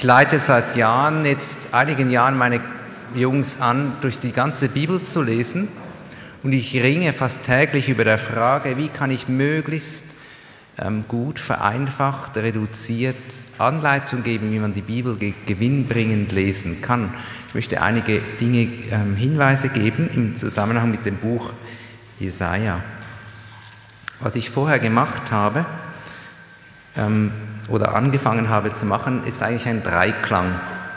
Ich leite seit Jahren, jetzt einigen Jahren, meine Jungs an, durch die ganze Bibel zu lesen. Und ich ringe fast täglich über der Frage, wie kann ich möglichst gut, vereinfacht, reduziert Anleitung geben, wie man die Bibel gewinnbringend lesen kann. Ich möchte einige Dinge, Hinweise geben im Zusammenhang mit dem Buch Jesaja. Was ich vorher gemacht habe oder angefangen habe zu machen, ist eigentlich ein Dreiklang.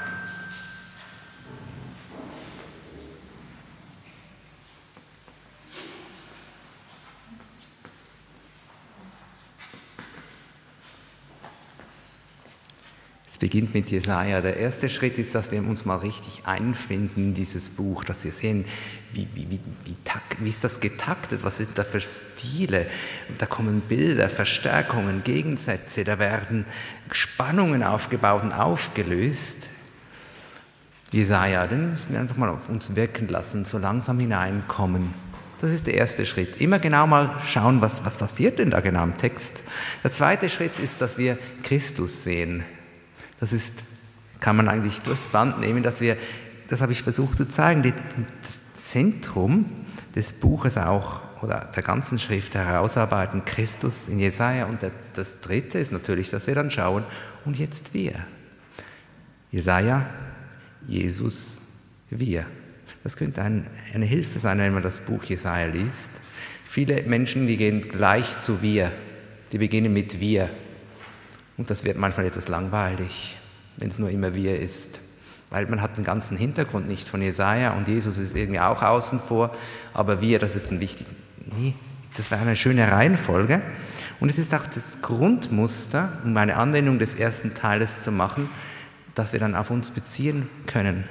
Es beginnt mit Jesaja. Der erste Schritt ist, dass wir uns mal richtig einfinden in dieses Buch, dass wir sehen, wie ist das getaktet, was sind da für Stile. Da kommen Bilder, Verstärkungen, Gegensätze, da werden Spannungen aufgebaut und aufgelöst. Jesaja, den müssen wir einfach mal auf uns wirken lassen, so langsam hineinkommen. Das ist der erste Schritt. Immer genau mal schauen, was passiert denn da genau im Text. Der zweite Schritt ist, dass wir Christus sehen. Das kann man eigentlich durchs Band nehmen, das habe ich versucht zu zeigen, das Zentrum des Buches auch oder der ganzen Schrift herausarbeiten, Christus in Jesaja. Und das dritte ist natürlich, dass wir dann schauen, und jetzt wir. Jesaja, Jesus, wir. Das könnte eine Hilfe sein, wenn man das Buch Jesaja liest. Viele Menschen, die gehen gleich zu wir, die beginnen mit wir. Und das wird manchmal etwas langweilig, wenn es nur immer wir ist. Weil man hat den ganzen Hintergrund nicht von Jesaja und Jesus ist irgendwie auch außen vor, aber wir, das ist ein wichtiger. Nee, das wäre eine schöne Reihenfolge. Und es ist auch das Grundmuster, um eine Anwendung des ersten Teiles zu machen, das wir dann auf uns beziehen können.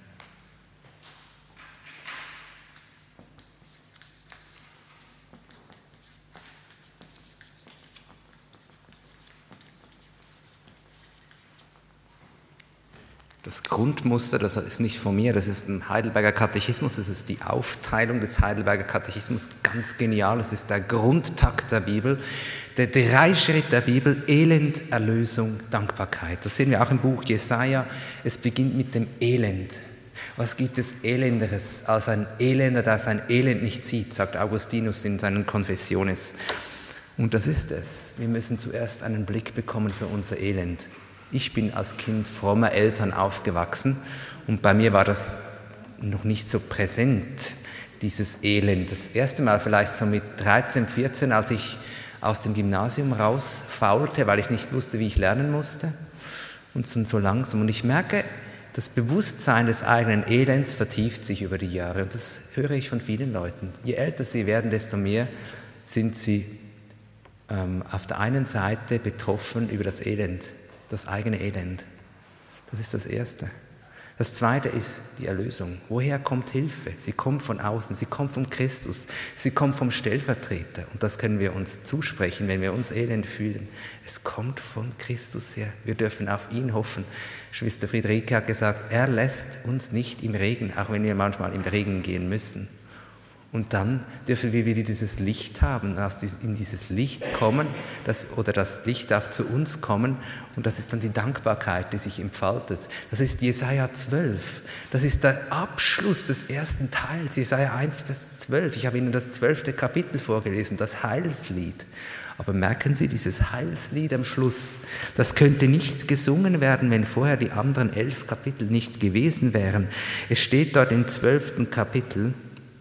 Das Grundmuster, das ist nicht von mir, das ist ein Heidelberger Katechismus, das ist die Aufteilung des Heidelberger Katechismus, ganz genial, das ist der Grundtakt der Bibel, der Dreischritt der Bibel, Elend, Erlösung, Dankbarkeit. Das sehen wir auch im Buch Jesaja, es beginnt mit dem Elend. Was gibt es Elenderes als ein Elender, der sein Elend nicht sieht, sagt Augustinus in seinen Confessiones. Und das ist es, wir müssen zuerst einen Blick bekommen für unser Elend. Ich bin als Kind frommer Eltern aufgewachsen und bei mir war das noch nicht so präsent, dieses Elend. Das erste Mal vielleicht so mit 13, 14, als ich aus dem Gymnasium rausfaulte, weil ich nicht wusste, wie ich lernen musste. Und dann so langsam. Und ich merke, das Bewusstsein des eigenen Elends vertieft sich über die Jahre. Und das höre ich von vielen Leuten. Je älter sie werden, desto mehr sind sie auf der einen Seite betroffen über das Elend. Das eigene Elend. Das ist das Erste. Das Zweite ist die Erlösung. Woher kommt Hilfe? Sie kommt von außen, sie kommt von Christus, sie kommt vom Stellvertreter. Und das können wir uns zusprechen, wenn wir uns elend fühlen. Es kommt von Christus her. Wir dürfen auf ihn hoffen. Schwester Friederike hat gesagt, er lässt uns nicht im Regen, auch wenn wir manchmal im Regen gehen müssen. Und dann dürfen wir wieder dieses Licht haben, in dieses Licht kommen, das Licht darf zu uns kommen und das ist dann die Dankbarkeit, die sich entfaltet. Das ist Jesaja 12, das ist der Abschluss des ersten Teils, Jesaja 1, Vers 12. Ich habe Ihnen das 12. Kapitel vorgelesen, das Heilslied. Aber merken Sie, dieses Heilslied am Schluss, das könnte nicht gesungen werden, wenn vorher die anderen 11 Kapitel nicht gewesen wären. Es steht dort im 12. Kapitel,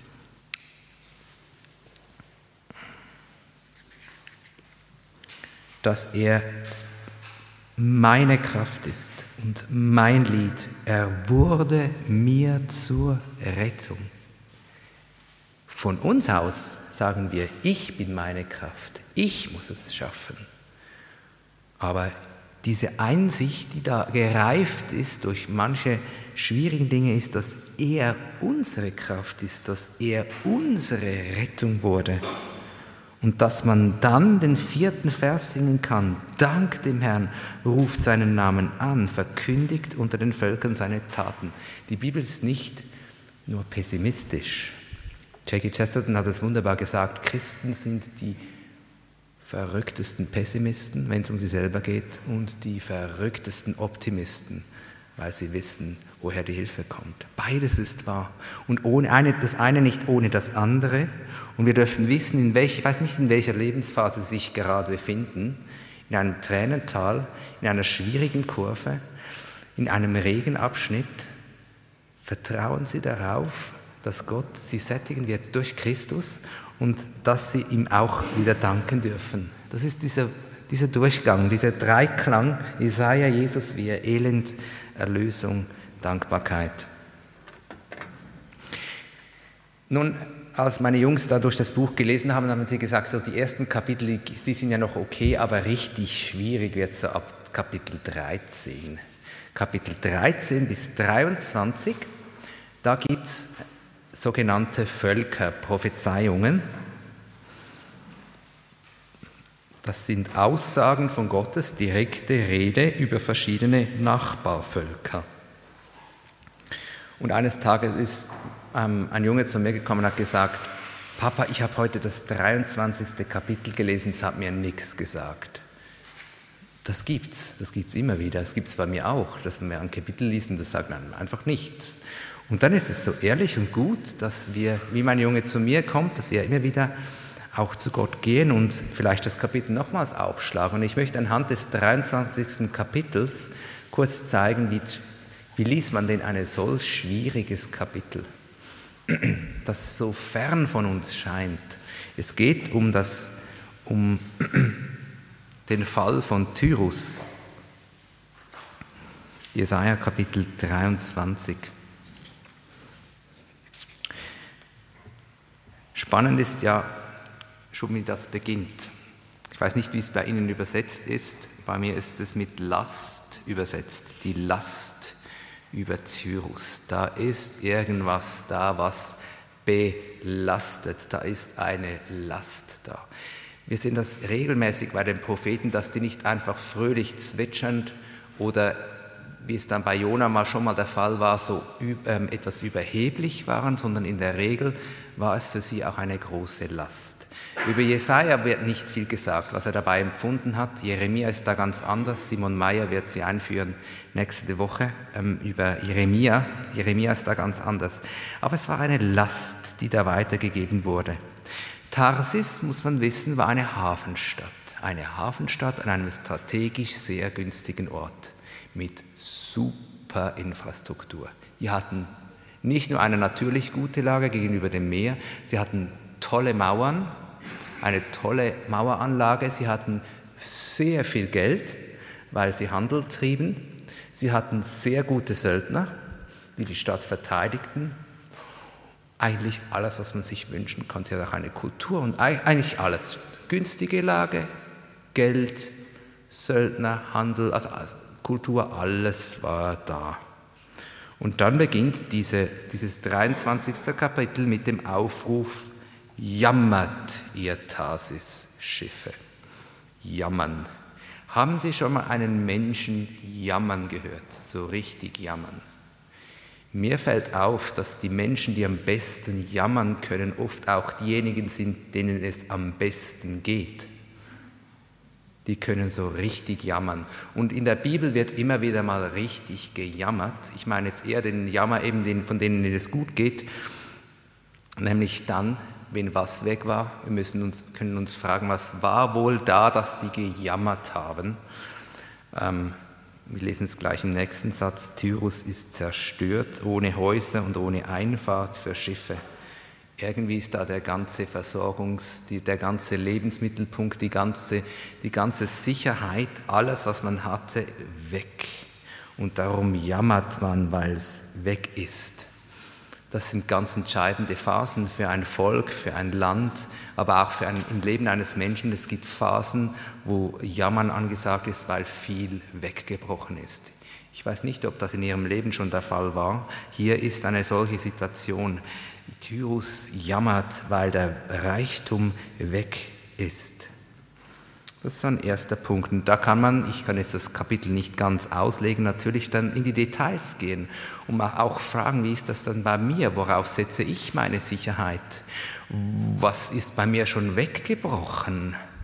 dass er meine Kraft ist und mein Lied. Er wurde mir zur Rettung. Von uns aus sagen wir, ich bin meine Kraft, ich muss es schaffen. Aber diese Einsicht, die da gereift ist durch manche schwierigen Dinge, ist, dass er unsere Kraft ist, dass er unsere Rettung wurde. Und dass man dann den 4. Vers singen kann, Dank dem Herrn, ruft seinen Namen an, verkündigt unter den Völkern seine Taten. Die Bibel ist nicht nur pessimistisch. Jackie Chesterton hat es wunderbar gesagt, Christen sind die verrücktesten Pessimisten, wenn es um sie selber geht, und die verrücktesten Optimisten, weil sie wissen, woher die Hilfe kommt. Beides ist wahr. Und das eine nicht ohne das andere. Und wir dürfen wissen, ich weiß nicht, in welcher Lebensphase sie sich gerade befinden, in einem Tränental, in einer schwierigen Kurve, in einem Regenabschnitt. Vertrauen Sie darauf, dass Gott sie sättigen wird durch Christus und dass sie ihm auch wieder danken dürfen. Das ist dieser Durchgang, dieser Dreiklang, Jesaja, Jesus, wir, Elend, Erlösung, Dankbarkeit. Nun, als meine Jungs da durch das Buch gelesen haben, haben sie gesagt, so die ersten Kapitel, die sind ja noch okay, aber richtig schwierig wird es so ab Kapitel 13. Kapitel 13 bis 23, da gibt es sogenannte Völkerprophezeiungen. Das sind Aussagen von Gottes, direkte Rede über verschiedene Nachbarvölker. Und eines Tages ist ein Junge zu mir gekommen und hat gesagt, Papa, ich habe heute das 23. Kapitel gelesen, es hat mir nichts gesagt. Das gibt's immer wieder, das gibt es bei mir auch, dass wir ein Kapitel lesen, das sagt dann einfach nichts. Und dann ist es so ehrlich und gut, dass wir, wie mein Junge zu mir kommt, dass wir immer wieder auch zu Gott gehen und vielleicht das Kapitel nochmals aufschlagen. Und ich möchte anhand des 23. Kapitels kurz zeigen, wie liest man denn ein solch schwieriges Kapitel, das so fern von uns scheint. Es geht um den Fall von Tyrus. Jesaja Kapitel 23. Spannend ist ja schon, wie das beginnt. Ich weiß nicht, wie es bei Ihnen übersetzt ist. Bei mir ist es mit Last übersetzt. Die Last über Tyrus. Da ist irgendwas da, was belastet. Da ist eine Last da. Wir sehen das regelmäßig bei den Propheten, dass die nicht einfach fröhlich zwitschernd oder wie es dann bei Jona schon mal der Fall war, so etwas überheblich waren, sondern in der Regel war es für sie auch eine große Last. Über Jesaja wird nicht viel gesagt, was er dabei empfunden hat. Jeremia ist da ganz anders. Simon Meyer wird sie einführen nächste Woche über Jeremia. Jeremia ist da ganz anders. Aber es war eine Last, die da weitergegeben wurde. Tarsis, muss man wissen, war eine Hafenstadt. Eine Hafenstadt an einem strategisch sehr günstigen Ort mit super Infrastruktur. Die hatten nicht nur eine natürlich gute Lage gegenüber dem Meer, sie hatten tolle Mauern, eine tolle Maueranlage, sie hatten sehr viel Geld, weil sie Handel trieben, sie hatten sehr gute Söldner, die die Stadt verteidigten. Eigentlich alles, was man sich wünschen kann. Sie hat auch eine Kultur und eigentlich alles. Günstige Lage, Geld, Söldner, Handel, also Kultur, alles war da. Und dann beginnt dieses 23. Kapitel mit dem Aufruf, jammert ihr Tarsis-Schiffe. Jammern. Haben Sie schon mal einen Menschen jammern gehört? So richtig jammern. Mir fällt auf, dass die Menschen, die am besten jammern können, oft auch diejenigen sind, denen es am besten geht. Die können so richtig jammern. Und in der Bibel wird immer wieder mal richtig gejammert. Ich meine jetzt eher den Jammer eben von denen es gut geht, nämlich dann, wenn was weg war. Wir können uns fragen, was war wohl da, dass die gejammert haben. Wir lesen es gleich im nächsten Satz. Tyrus ist zerstört, ohne Häuser und ohne Einfahrt für Schiffe. Irgendwie ist da der ganze der ganze Lebensmittelpunkt, die ganze Sicherheit, alles, was man hatte, weg. Und darum jammert man, weil es weg ist. Das sind ganz entscheidende Phasen für ein Volk, für ein Land, aber auch im Leben eines Menschen. Es gibt Phasen, wo Jammern angesagt ist, weil viel weggebrochen ist. Ich weiß nicht, ob das in Ihrem Leben schon der Fall war. Hier ist eine solche Situation. Tyrus jammert, weil der Reichtum weg ist. Das ist ein erster Punkt. Und da ich kann jetzt das Kapitel nicht ganz auslegen, natürlich dann in die Details gehen und auch fragen, wie ist das dann bei mir? Worauf setze ich meine Sicherheit? Was ist bei mir schon weggebrochen?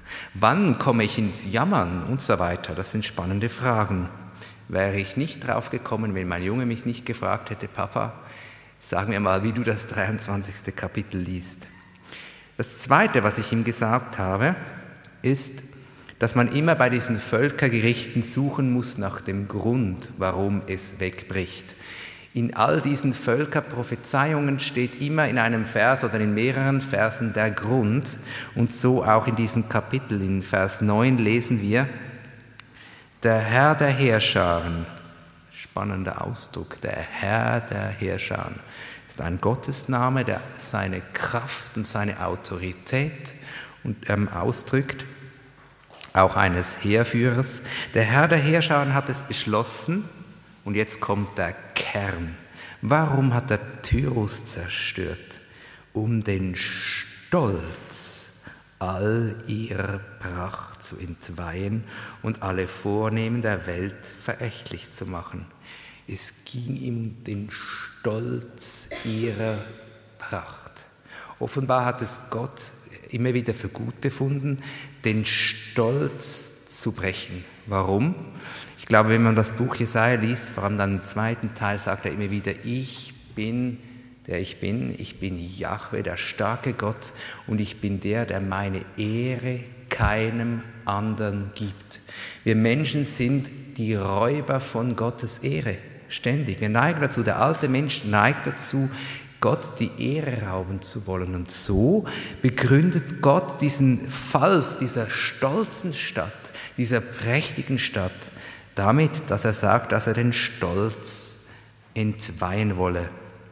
Wann komme ich ins Jammern und so weiter? Das sind spannende Fragen. Wäre ich nicht drauf gekommen, wenn mein Junge mich nicht gefragt hätte, Papa, sag mir mal, wie du das 23. Kapitel liest. Das Zweite, was ich ihm gesagt habe, ist, dass man immer bei diesen Völkergerichten suchen muss nach dem Grund, warum es wegbricht. In all diesen Völkerprophezeiungen steht immer in einem Vers oder in mehreren Versen der Grund. Und so auch in diesem Kapitel, in Vers 9 lesen wir, der Herr der Heerscharen, spannender Ausdruck, der Herr der Heerscharen, ist ein Gottesname, der seine Kraft und seine Autorität ausdrückt, auch eines Heerführers. Der Herr der Heerscharen hat es beschlossen, und jetzt kommt der Kern. Warum hat er Tyrus zerstört? Um den Stolz all ihrer Pracht zu entweihen und alle Vornehmen der Welt verächtlich zu machen. Es ging ihm um den Stolz ihrer Pracht. Offenbar hat es Gott immer wieder für gut befunden, den Stolz zu brechen. Warum? Ich glaube, wenn man das Buch Jesaja liest, vor allem dann im zweiten Teil, sagt er immer wieder, ich bin der ich bin Jahwe, der starke Gott, und ich bin der meine Ehre keinem anderen gibt. Wir Menschen sind die Räuber von Gottes Ehre, ständig. Wir neigen dazu, der alte Mensch neigt dazu, Gott die Ehre rauben zu wollen. Und so begründet Gott diesen Fall dieser stolzen Stadt, dieser prächtigen Stadt, damit, dass er sagt, dass er den Stolz entweihen wolle.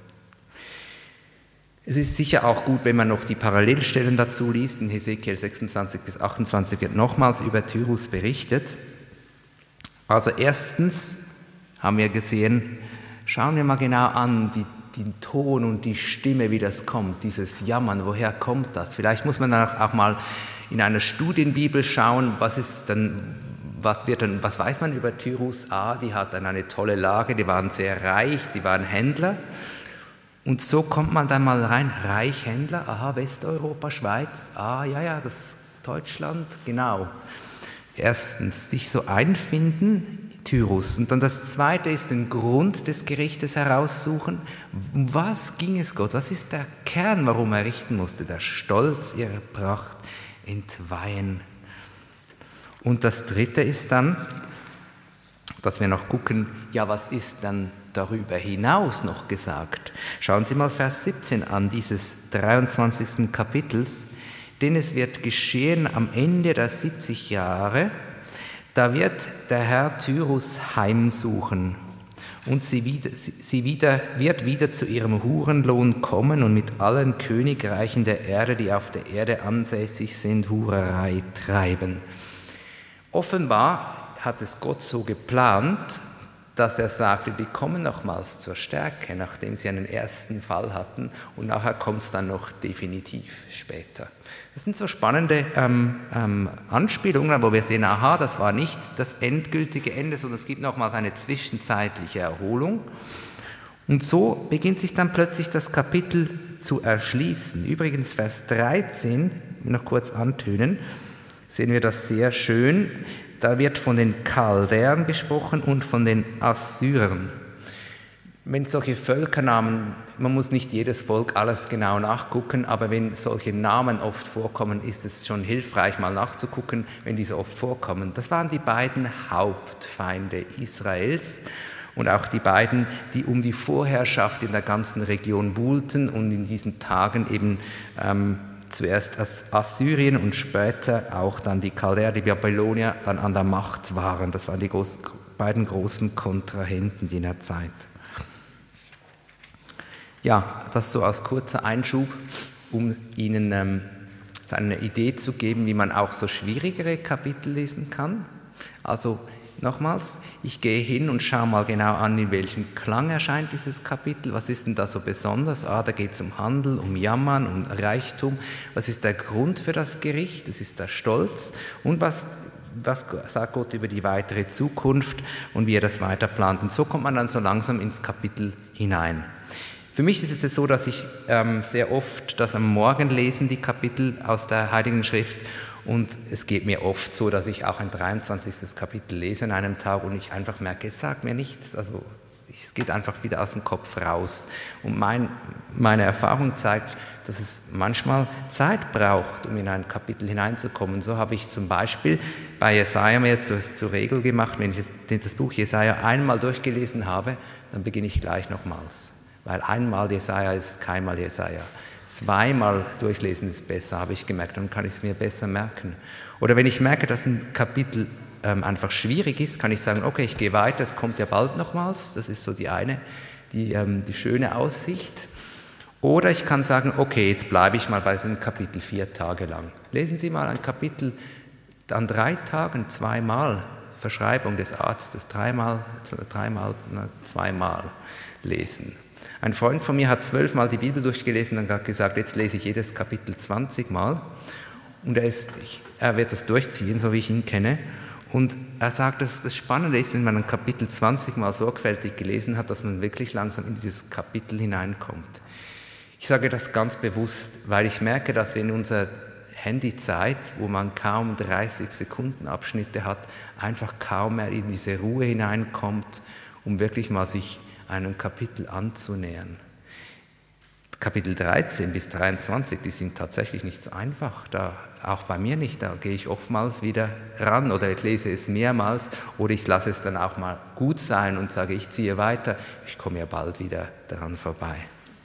Es ist sicher auch gut, wenn man noch die Parallelstellen dazu liest. In Hesekiel 26 bis 28 wird nochmals über Tyrus berichtet. Also erstens haben wir gesehen, schauen wir mal genau an, den Ton und die Stimme, wie das kommt, dieses Jammern, woher kommt das? Vielleicht muss man dann auch mal in einer Studienbibel schauen, was weiß man über Tyrus? Die hat dann eine tolle Lage, die waren sehr reich, die waren Händler. Und so kommt man dann mal rein, Reichhändler, Westeuropa, Schweiz, das Deutschland, genau. Erstens, sich so einfinden, Tyrus. Und dann das Zweite ist, den Grund des Gerichtes heraussuchen. Um was ging es Gott? Was ist der Kern, warum er richten musste? Der Stolz ihrer Pracht entweihen. Und das Dritte ist dann, dass wir noch gucken, was ist dann darüber hinaus noch gesagt? Schauen Sie mal Vers 17 an, dieses 23. Kapitels. Denn es wird geschehen am Ende der 70 Jahre, da wird der Herr Tyrus heimsuchen und sie wird wieder zu ihrem Hurenlohn kommen und mit allen Königreichen der Erde, die auf der Erde ansässig sind, Hurerei treiben. Offenbar hat es Gott so geplant, dass er sagte, die kommen nochmals zur Stärke, nachdem sie einen ersten Fall hatten, und nachher kommt es dann noch definitiv später. Das sind so spannende Anspielungen, wo wir sehen, das war nicht das endgültige Ende, sondern es gibt nochmals eine zwischenzeitliche Erholung. Und so beginnt sich dann plötzlich das Kapitel zu erschließen. Übrigens Vers 13, noch kurz antönen, sehen wir das sehr schön. Da wird von den Chaldäern gesprochen und von den Assyrern. Wenn solche Völkernamen, man muss nicht jedes Volk alles genau nachgucken, aber wenn solche Namen oft vorkommen, ist es schon hilfreich, mal nachzugucken, wenn die so oft vorkommen. Das waren die beiden Hauptfeinde Israels und auch die beiden, die um die Vorherrschaft in der ganzen Region buhlten und in diesen Tagen eben zuerst Assyrien und später auch dann die Chaldäer, die Babylonier, dann an der Macht waren. Das waren die beiden großen Kontrahenten jener Zeit. Ja, das so als kurzer Einschub, um Ihnen so eine Idee zu geben, wie man auch so schwierigere Kapitel lesen kann. Also nochmals, ich gehe hin und schaue mal genau an, in welchem Klang erscheint dieses Kapitel. Was ist denn da so besonders? Da geht es um Handel, um Jammern, um Reichtum. Was ist der Grund für das Gericht? Das ist der Stolz. Und was sagt Gott über die weitere Zukunft und wie er das weiter plant? Und so kommt man dann so langsam ins Kapitel hinein. Für mich ist es so, dass ich sehr oft das am Morgen lesen, die Kapitel aus der Heiligen Schrift, Und es geht mir oft so, dass ich auch ein 23. Kapitel lese an einem Tag und ich einfach merke, es sagt mir nichts, also es geht einfach wieder aus dem Kopf raus. Und meine Erfahrung zeigt, dass es manchmal Zeit braucht, um in ein Kapitel hineinzukommen. So habe ich zum Beispiel bei Jesaja mir jetzt zur Regel gemacht, wenn ich das Buch Jesaja einmal durchgelesen habe, dann beginne ich gleich nochmals. Weil einmal Jesaja ist keinmal Jesaja. Zweimal durchlesen ist besser, habe ich gemerkt, dann kann ich es mir besser merken. Oder wenn ich merke, dass ein Kapitel einfach schwierig ist, kann ich sagen, okay, ich gehe weiter, es kommt ja bald nochmals. Das ist so die schöne Aussicht. Oder ich kann sagen, okay, jetzt bleibe ich mal bei diesem Kapitel 4 Tage lang. Lesen Sie mal ein Kapitel an 3 Tagen, 2-mal. Verschreibung des Arztes, zweimal lesen. Ein Freund von mir hat 12-mal die Bibel durchgelesen und hat gesagt, jetzt lese ich jedes Kapitel 20-mal. Und er wird das durchziehen, so wie ich ihn kenne. Und er sagt, dass das Spannende ist, wenn man ein Kapitel 20-mal sorgfältig gelesen hat, dass man wirklich langsam in dieses Kapitel hineinkommt. Ich sage das ganz bewusst, weil ich merke, dass wir in unserer Handyzeit, wo man kaum 30 Sekunden Abschnitte hat, einfach kaum mehr in diese Ruhe hineinkommt, um wirklich mal sich einem Kapitel anzunähern. Kapitel 13 bis 23, die sind tatsächlich nicht so einfach, auch bei mir nicht, da gehe ich oftmals wieder ran oder ich lese es mehrmals oder ich lasse es dann auch mal gut sein und sage, ich ziehe weiter, ich komme ja bald wieder daran vorbei.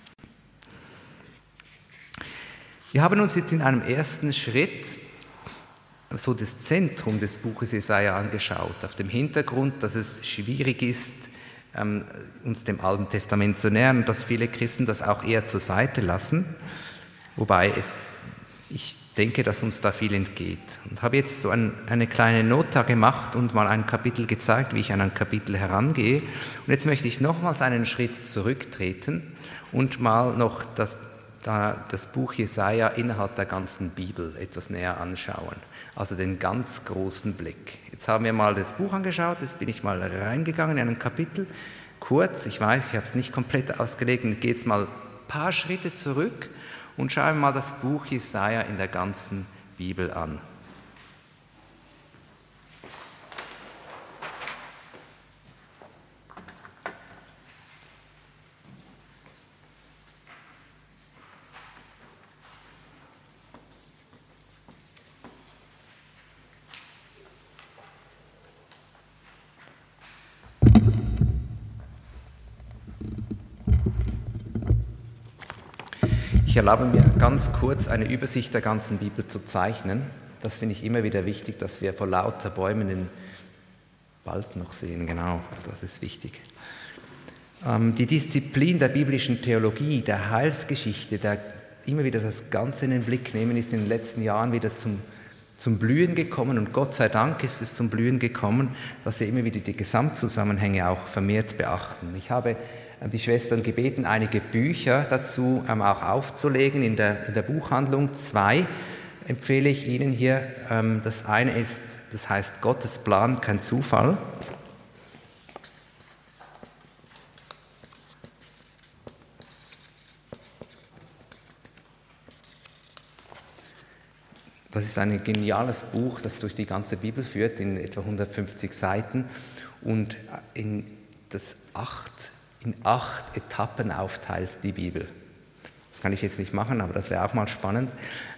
Wir haben uns jetzt in einem ersten Schritt so das Zentrum des Buches Jesaja angeschaut, auf dem Hintergrund, dass es schwierig ist, uns dem Alten Testament zu nähern und dass viele Christen das auch eher zur Seite lassen, wobei ich denke, dass uns da viel entgeht. Und habe jetzt so eine kleine Nota gemacht und mal ein Kapitel gezeigt, wie ich an ein Kapitel herangehe. Und jetzt möchte ich nochmals einen Schritt zurücktreten und mal noch das Buch Jesaja innerhalb der ganzen Bibel etwas näher anschauen, also den ganz großen Blick. Jetzt haben wir mal das Buch angeschaut, jetzt bin ich mal reingegangen in ein Kapitel, kurz, ich weiß, ich habe es nicht komplett ausgelegt, und gehe jetzt mal ein paar Schritte zurück und schauen mal das Buch Jesaja in der ganzen Bibel an. Ich erlaube mir ganz kurz eine Übersicht der ganzen Bibel zu zeichnen. Das finde ich immer wieder wichtig, dass wir vor lauter Bäumen den Wald noch sehen. Genau, das ist wichtig. Die Disziplin der biblischen Theologie, der Heilsgeschichte, der immer wieder das Ganze in den Blick nehmen, ist in den letzten Jahren wieder zum Blühen gekommen. Und Gott sei Dank ist es zum Blühen gekommen, dass wir immer wieder die Gesamtzusammenhänge auch vermehrt beachten. Ich habe die Schwestern gebeten, einige Bücher dazu auch aufzulegen in der Buchhandlung. 2 empfehle ich Ihnen hier. Das eine das heißt Gottes Plan, kein Zufall. Das ist ein geniales Buch, das durch die ganze Bibel führt, in etwa 150 Seiten und in 8 Etappen aufteilt die Bibel. Das kann ich jetzt nicht machen, aber das wäre auch mal spannend.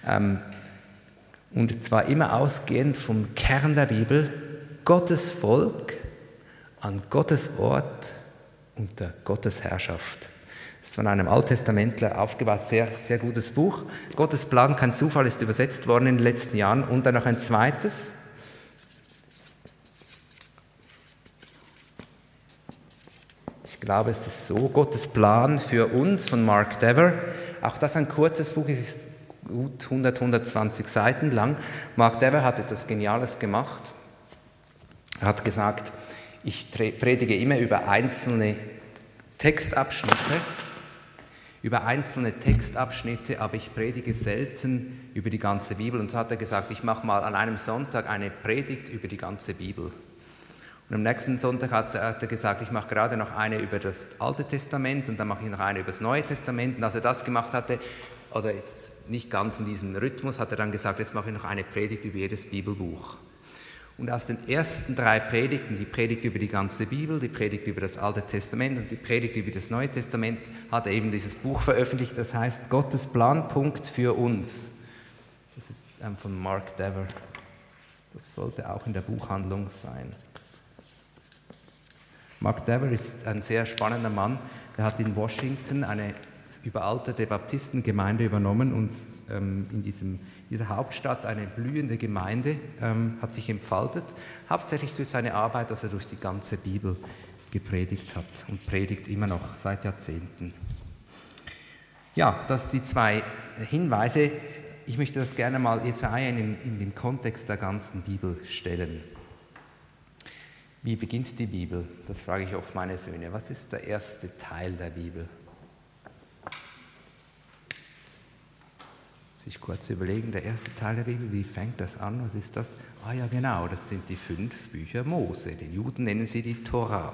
Und zwar immer ausgehend vom Kern der Bibel, Gottes Volk an Gottes Ort unter Gottes Herrschaft. Das ist von einem Alttestamentler aufgebaut, sehr, sehr gutes Buch. Gottes Plan, kein Zufall, ist übersetzt worden in den letzten Jahren. Und dann noch ein zweites. Ich glaube, es ist so, Gottes Plan für uns von Mark Dever. Auch das ein kurzes Buch, es ist gut 120 Seiten lang. Mark Dever hat etwas Geniales gemacht. Er hat gesagt, ich predige immer über einzelne Textabschnitte, aber ich predige selten über die ganze Bibel. Und so hat er gesagt, ich mache mal an einem Sonntag eine Predigt über die ganze Bibel. Und am nächsten Sonntag hat er gesagt, ich mache gerade noch eine über das Alte Testament und dann mache ich noch eine über das Neue Testament. Und als er das gemacht hatte, oder jetzt nicht ganz in diesem Rhythmus, hat er dann gesagt, jetzt mache ich noch eine Predigt über jedes Bibelbuch. Und aus den ersten 3 Predigten, die Predigt über die ganze Bibel, die Predigt über das Alte Testament und die Predigt über das Neue Testament, hat er eben dieses Buch veröffentlicht, das heißt Gottes Planpunkt für uns. Das ist von Mark Dever. Das sollte auch in der Buchhandlung sein. Mark Dever ist ein sehr spannender Mann. Der hat in Washington eine überalterte Baptistengemeinde übernommen und in dieser Hauptstadt eine blühende Gemeinde hat sich entfaltet, hauptsächlich durch seine Arbeit, dass er durch die ganze Bibel gepredigt hat und predigt immer noch seit Jahrzehnten. Ja, das sind die 2 Hinweise. Ich möchte das gerne mal Jesaja in den Kontext der ganzen Bibel stellen. Wie beginnt die Bibel? Das frage ich oft meine Söhne. Was ist der erste Teil der Bibel? Sich kurz überlegen, der erste Teil der Bibel, wie fängt das an? Was ist das? Ah ja, genau, das sind die 5 Bücher Mose. Die Juden nennen sie die Tora.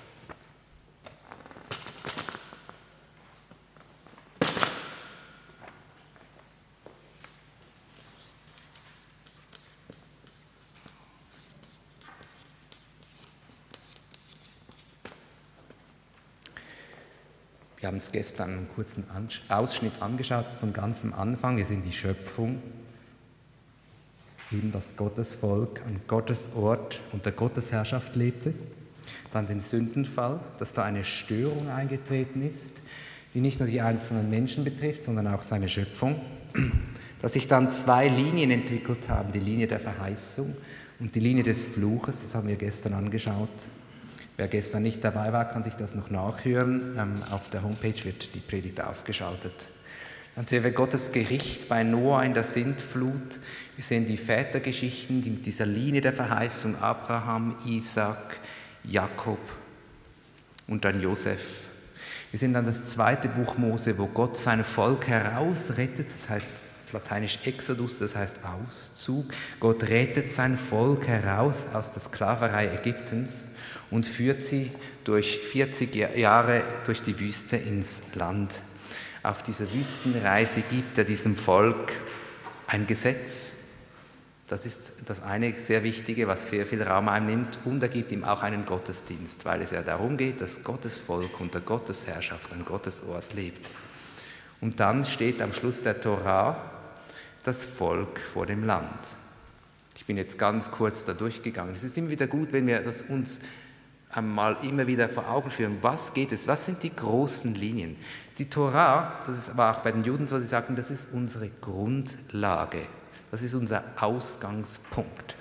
Wir haben es gestern einen kurzen Ausschnitt angeschaut von ganz am Anfang. Wir sehen die Schöpfung, eben das Gottesvolk an Gottes Ort unter Gottes Herrschaft lebte. Dann den Sündenfall, dass da eine Störung eingetreten ist, die nicht nur die einzelnen Menschen betrifft, sondern auch seine Schöpfung. Dass sich dann 2 Linien entwickelt haben, die Linie der Verheißung und die Linie des Fluches, das haben wir gestern angeschaut. Wer gestern nicht dabei war, kann sich das noch nachhören. Auf der Homepage wird die Predigt aufgeschaltet. Dann sehen wir Gottes Gericht bei Noah in der Sintflut. Wir sehen die Vätergeschichten mit dieser Linie der Verheißung Abraham, Isaac, Jakob und dann Josef. Wir sehen dann das 2. Buch Mose, wo Gott sein Volk herausrettet. Das heißt lateinisch Exodus, das heißt Auszug. Gott rettet sein Volk heraus aus der Sklaverei Ägyptens und führt sie durch 40 Jahre durch die Wüste ins Land. Auf dieser Wüstenreise gibt er diesem Volk ein Gesetz. Das ist das eine sehr Wichtige, was sehr viel Raum einnimmt. Und er gibt ihm auch einen Gottesdienst, weil es ja darum geht, dass Gottes Volk unter Gottes Herrschaft an Gottes Ort lebt. Und dann steht am Schluss der Tora das Volk vor dem Land. Ich bin jetzt ganz kurz da durchgegangen. Es ist immer wieder gut, wenn wir das uns einmal immer wieder vor Augen führen. Was geht es? Was sind die großen Linien? Die Tora, das ist aber auch bei den Juden so, die sagen, das ist unsere Grundlage. Das ist unser Ausgangspunkt.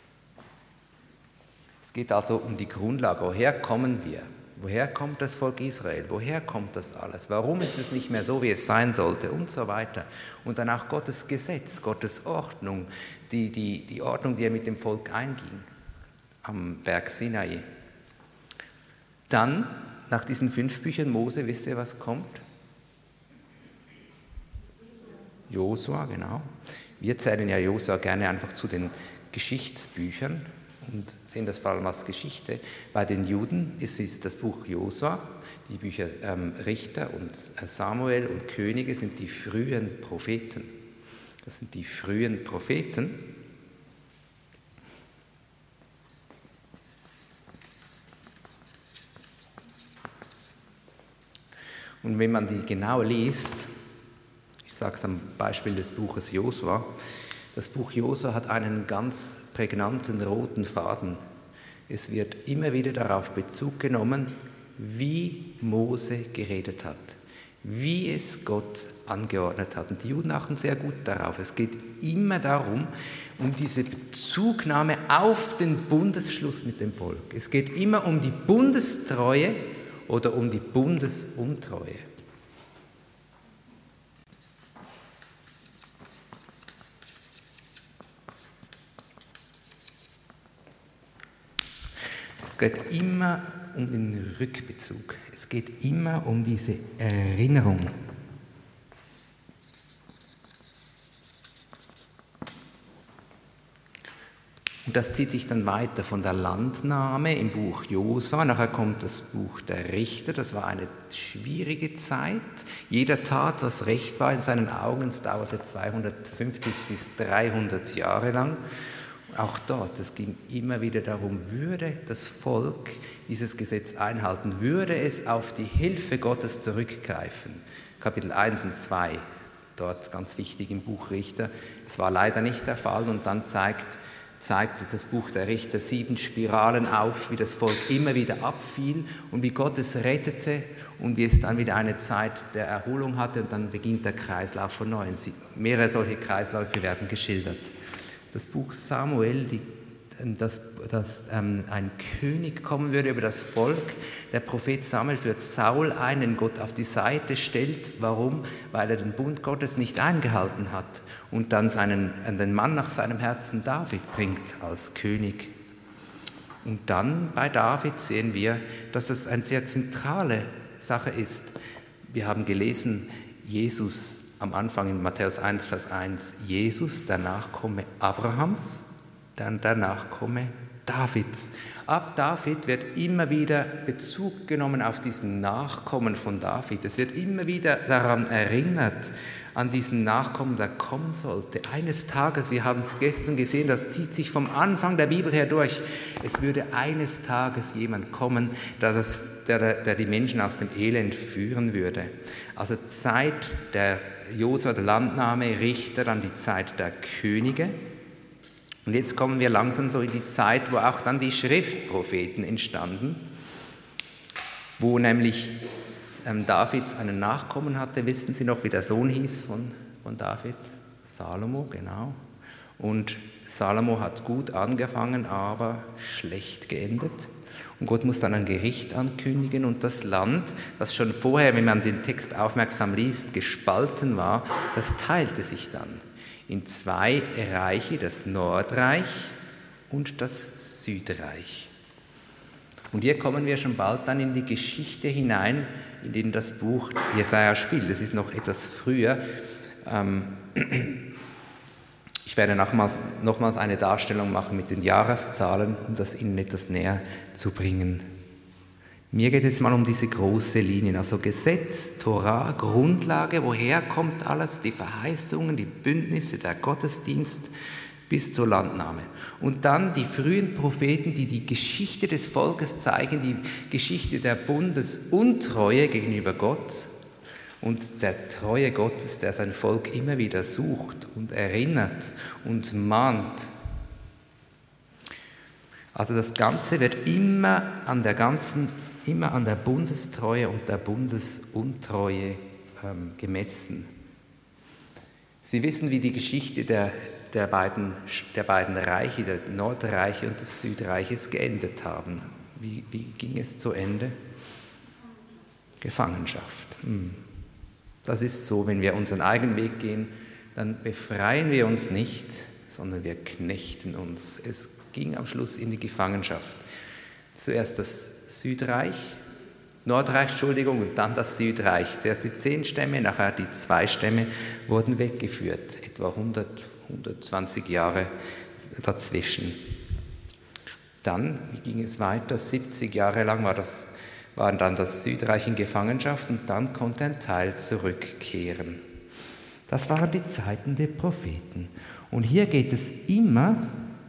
Es geht also um die Grundlage. Woher kommen wir? Woher kommt das Volk Israel? Woher kommt das alles? Warum ist es nicht mehr so, wie es sein sollte? Und so weiter. Und dann auch Gottes Gesetz, Gottes Ordnung, die Ordnung, die er mit dem Volk einging am Berg Sinai. Dann, nach diesen 5 Büchern Mose, wisst ihr, was kommt? Josua, genau. Wir zählen ja Josua gerne einfach zu den Geschichtsbüchern und sehen das vor allem als Geschichte. Bei den Juden ist es das Buch Josua, die Bücher Richter und Samuel und Könige sind die frühen Propheten. Das sind die frühen Propheten. Und wenn man die genau liest, ich sage es am Beispiel des Buches Josua, das Buch Josua hat einen ganz prägnanten roten Faden. Es wird immer wieder darauf Bezug genommen, wie Mose geredet hat, wie es Gott angeordnet hat. Und die Juden achten sehr gut darauf. Es geht immer darum, um diese Bezugnahme auf den Bundesschluss mit dem Volk. Es geht immer um die Bundestreue oder um die Bundesuntreue. Es geht immer um den Rückbezug. Es geht immer um diese Erinnerung. Und Und das zieht sich dann weiter von der Landnahme im Buch Josua. Nachher kommt das Buch der Richter. Das war eine schwierige Zeit. Jeder tat, was recht war in seinen Augen. Es dauerte 250 bis 300 Jahre lang. Auch dort, es ging immer wieder darum, würde das Volk dieses Gesetz einhalten, würde es auf die Hilfe Gottes zurückgreifen. Kapitel 1 und 2, dort ganz wichtig im Buch Richter. Es war leider nicht der Fall und dann zeigt das Buch der Richter 7 Spiralen auf, wie das Volk immer wieder abfiel und wie Gott es rettete und wie es dann wieder eine Zeit der Erholung hatte und dann beginnt der Kreislauf von neuem. Mehrere solche Kreisläufe werden geschildert. Das Buch Samuel, dass ein König kommen würde über das Volk. Der Prophet Samuel führt Saul ein, den Gott auf die Seite stellt. Warum? Weil er den Bund Gottes nicht eingehalten hat und dann den Mann nach seinem Herzen David bringt als König. Und dann bei David sehen wir, dass das eine sehr zentrale Sache ist. Wir haben gelesen, Jesus am Anfang in Matthäus 1, Vers 1, Jesus, der Nachkomme Abrahams, dann der Nachkomme Davids. Ab David wird immer wieder Bezug genommen auf diesen Nachkommen von David. Es wird immer wieder daran erinnert, an diesen Nachkommen, der kommen sollte. Eines Tages, wir haben es gestern gesehen, das zieht sich vom Anfang der Bibel her durch. Es würde eines Tages jemand kommen, der die Menschen aus dem Elend führen würde. Also Zeit der Josua, der Landnahme, Richter, dann die Zeit der Könige. Und jetzt kommen wir langsam so in die Zeit, wo auch dann die Schriftpropheten entstanden, wo nämlich David einen Nachkommen hatte. Wissen Sie noch, wie der Sohn hieß von David? Salomo, genau. Und Salomo hat gut angefangen, aber schlecht geendet. Und Gott muss dann ein Gericht ankündigen und das Land, das schon vorher, wenn man den Text aufmerksam liest, gespalten war, das teilte sich dann in 2 Reiche, das Nordreich und das Südreich. Und hier kommen wir schon bald dann in die Geschichte hinein, in denen das Buch Jesaja spielt. Das ist noch etwas früher. Ich werde nochmals eine Darstellung machen mit den Jahreszahlen, um das Ihnen etwas näher zu bringen. Mir geht es mal um diese große Linien, also Gesetz, Torah, Grundlage, woher kommt alles, die Verheißungen, die Bündnisse, der Gottesdienst bis zur Landnahme. Und dann die frühen Propheten, die die Geschichte des Volkes zeigen, die Geschichte der Bundesuntreue gegenüber Gott und der Treue Gottes, der sein Volk immer wieder sucht und erinnert und mahnt. Also das Ganze wird immer an der Bundestreue und der Bundesuntreue gemessen. Sie wissen, wie die Geschichte der beiden Reiche, der Nordreiche und des Südreiches, geendet haben. Wie ging es zu Ende? Gefangenschaft. Das ist so, wenn wir unseren eigenen Weg gehen, dann befreien wir uns nicht, sondern wir knechten uns. Es ging am Schluss in die Gefangenschaft. Zuerst das Nordreich, und dann das Südreich. Zuerst die 10 Stämme, nachher die 2 Stämme wurden weggeführt, etwa 120 Jahre dazwischen. Dann, wie ging es weiter? 70 Jahre lang waren dann das Südreich in Gefangenschaft und dann konnte ein Teil zurückkehren. Das waren die Zeiten der Propheten. Und hier geht es immer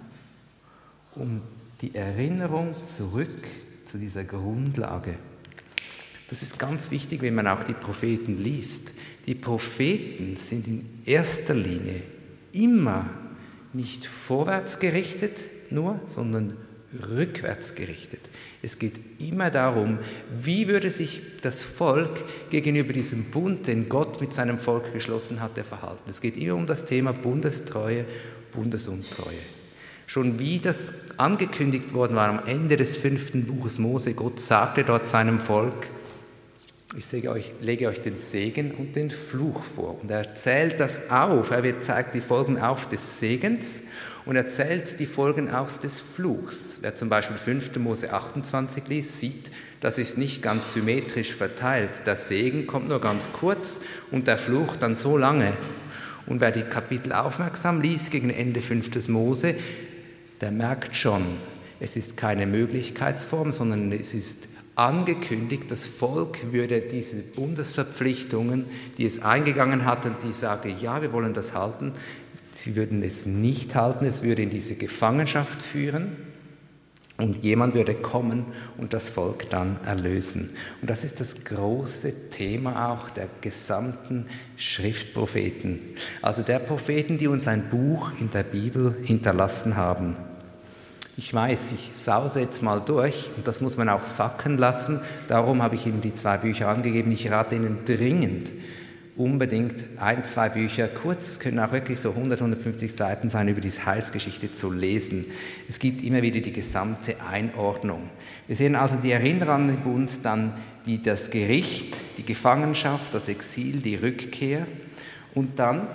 um die Erinnerung zurück zu dieser Grundlage. Das ist ganz wichtig, wenn man auch die Propheten liest. Die Propheten sind in erster Linie immer nicht vorwärts gerichtet nur, sondern rückwärts gerichtet. Es geht immer darum, wie würde sich das Volk gegenüber diesem Bund, den Gott mit seinem Volk geschlossen hatte, verhalten. Es geht immer um das Thema Bundestreue, Bundesuntreue. Schon wie das angekündigt worden war am Ende des 5. Buches Mose, Gott sagte dort seinem Volk, ich lege euch den Segen und den Fluch vor. Und er zählt das auf, zeigt die Folgen auf des Segens und er zählt die Folgen auf des Fluchs. Wer zum Beispiel 5. Mose 28 liest, sieht, das ist nicht ganz symmetrisch verteilt. Der Segen kommt nur ganz kurz und der Fluch dann so lange. Und wer die Kapitel aufmerksam liest gegen Ende 5. Mose, der merkt schon, es ist keine Möglichkeitsform, sondern es ist angekündigt, das Volk würde diese Bundesverpflichtungen, die es eingegangen hat und die sagen, ja, wir wollen das halten, sie würden es nicht halten, es würde in diese Gefangenschaft führen und jemand würde kommen und das Volk dann erlösen. Und das ist das große Thema auch der gesamten Schriftpropheten, also der Propheten, die uns ein Buch in der Bibel hinterlassen haben. Ich weiß, ich sause jetzt mal durch und das muss man auch sacken lassen. Darum habe ich Ihnen die 2 Bücher angegeben. Ich rate Ihnen dringend, unbedingt 1, 2 Bücher, kurz, es können auch wirklich so 100, 150 Seiten sein, über diese Heilsgeschichte zu lesen. Es gibt immer wieder die gesamte Einordnung. Wir sehen also die Erinnerung an den Bund, dann das Gericht, die Gefangenschaft, das Exil, die Rückkehr und dann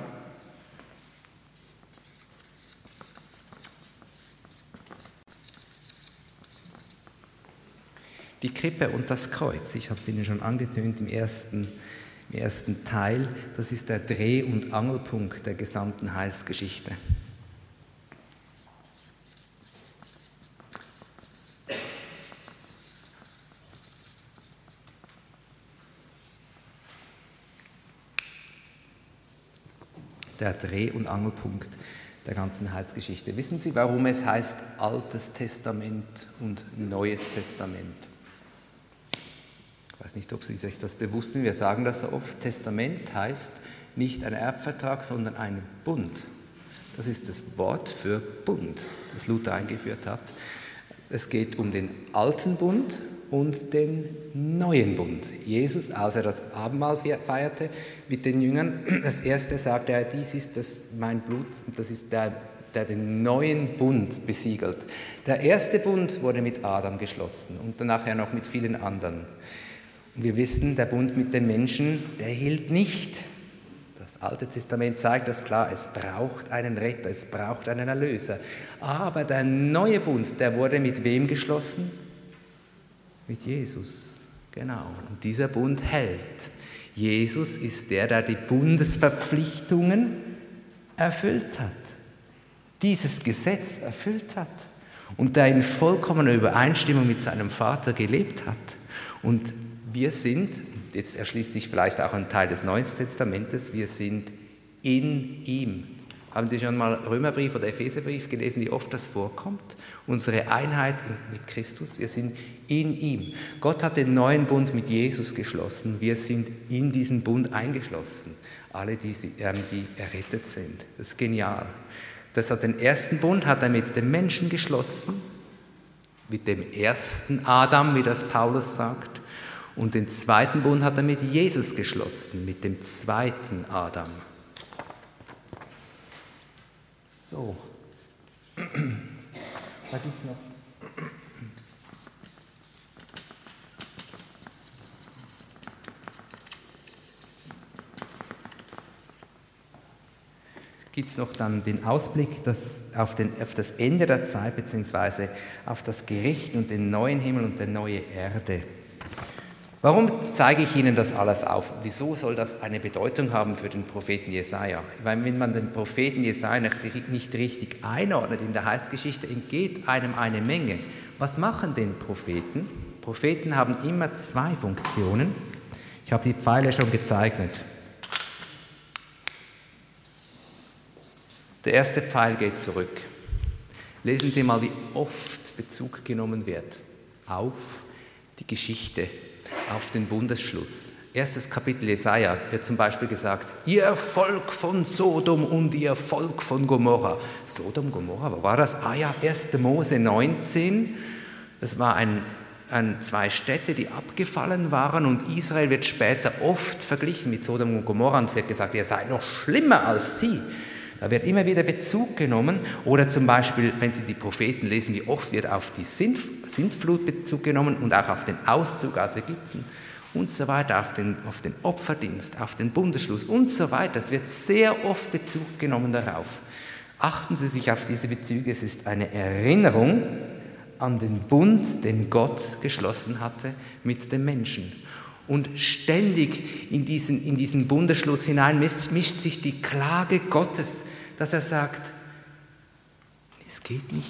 die Krippe und das Kreuz. Ich habe es Ihnen schon angetönt im ersten Teil. Das ist der Dreh- und Angelpunkt der gesamten Heilsgeschichte. Der Dreh- und Angelpunkt der ganzen Heilsgeschichte. Wissen Sie, warum es heißt Altes Testament und Neues Testament? Ich weiß nicht, ob Sie sich das bewusst sind, wir sagen das so oft, Testament heißt nicht ein Erbvertrag, sondern ein Bund. Das ist das Wort für Bund, das Luther eingeführt hat. Es geht um den alten Bund und den neuen Bund. Jesus, als er das Abendmahl feierte mit den Jüngern, das erste sagte er, dies ist mein Blut, das ist der den neuen Bund besiegelt. Der erste Bund wurde mit Adam geschlossen und dann nachher noch mit vielen anderen. Und wir wissen, der Bund mit den Menschen, der hielt nicht. Das Alte Testament zeigt das klar, es braucht einen Retter, es braucht einen Erlöser. Aber der neue Bund, der wurde mit wem geschlossen? Mit Jesus, genau. Und dieser Bund hält. Jesus ist der die Bundesverpflichtungen erfüllt hat, dieses Gesetz erfüllt hat und der in vollkommener Übereinstimmung mit seinem Vater gelebt hat. Und wir sind, jetzt erschließt sich vielleicht auch ein Teil des Neuen Testamentes, wir sind in ihm. Haben Sie schon mal Römerbrief oder Epheserbrief gelesen, wie oft das vorkommt? Unsere Einheit mit Christus, wir sind in ihm. Gott hat den neuen Bund mit Jesus geschlossen, wir sind in diesen Bund eingeschlossen. Alle, die errettet sind. Das ist genial. Den ersten Bund hat er mit dem Menschen geschlossen, mit dem ersten Adam, wie das Paulus sagt. Und den zweiten Bund hat er mit Jesus geschlossen, mit dem zweiten Adam. So, da gibt es noch. Gibt es noch dann den Ausblick auf das Ende der Zeit, beziehungsweise auf das Gericht und den neuen Himmel und die neue Erde. Warum zeige ich Ihnen das alles auf? Wieso soll das eine Bedeutung haben für den Propheten Jesaja? Weil wenn man den Propheten Jesaja nicht richtig einordnet in der Heilsgeschichte, entgeht einem eine Menge. Was machen denn Propheten? Propheten haben immer 2 Funktionen. Ich habe die Pfeile schon gezeichnet. Der erste Pfeil geht zurück. Lesen Sie mal, wie oft Bezug genommen wird auf die Geschichte, auf den Bundesschluss. Erstes Kapitel Jesaja wird zum Beispiel gesagt, ihr Volk von Sodom und ihr Volk von Gomorra. Sodom, Gomorra, wo war das? Ah ja, 1. Mose 19. Das war 2 Städte, die abgefallen waren und Israel wird später oft verglichen mit Sodom und Gomorra und es wird gesagt, ihr seid noch schlimmer als sie. Da wird immer wieder Bezug genommen oder zum Beispiel, wenn Sie die Propheten lesen, wie oft wird auf die Sintflut Bezug genommen und auch auf den Auszug aus Ägypten und so weiter, auf den Opferdienst, auf den Bundesschluss und so weiter. Es wird sehr oft Bezug genommen darauf. Achten Sie sich auf diese Bezüge, es ist eine Erinnerung an den Bund, den Gott geschlossen hatte mit den Menschen. Und ständig in diesen Bundesschluss hinein mischt sich die Klage Gottes, dass er sagt, es geht nicht,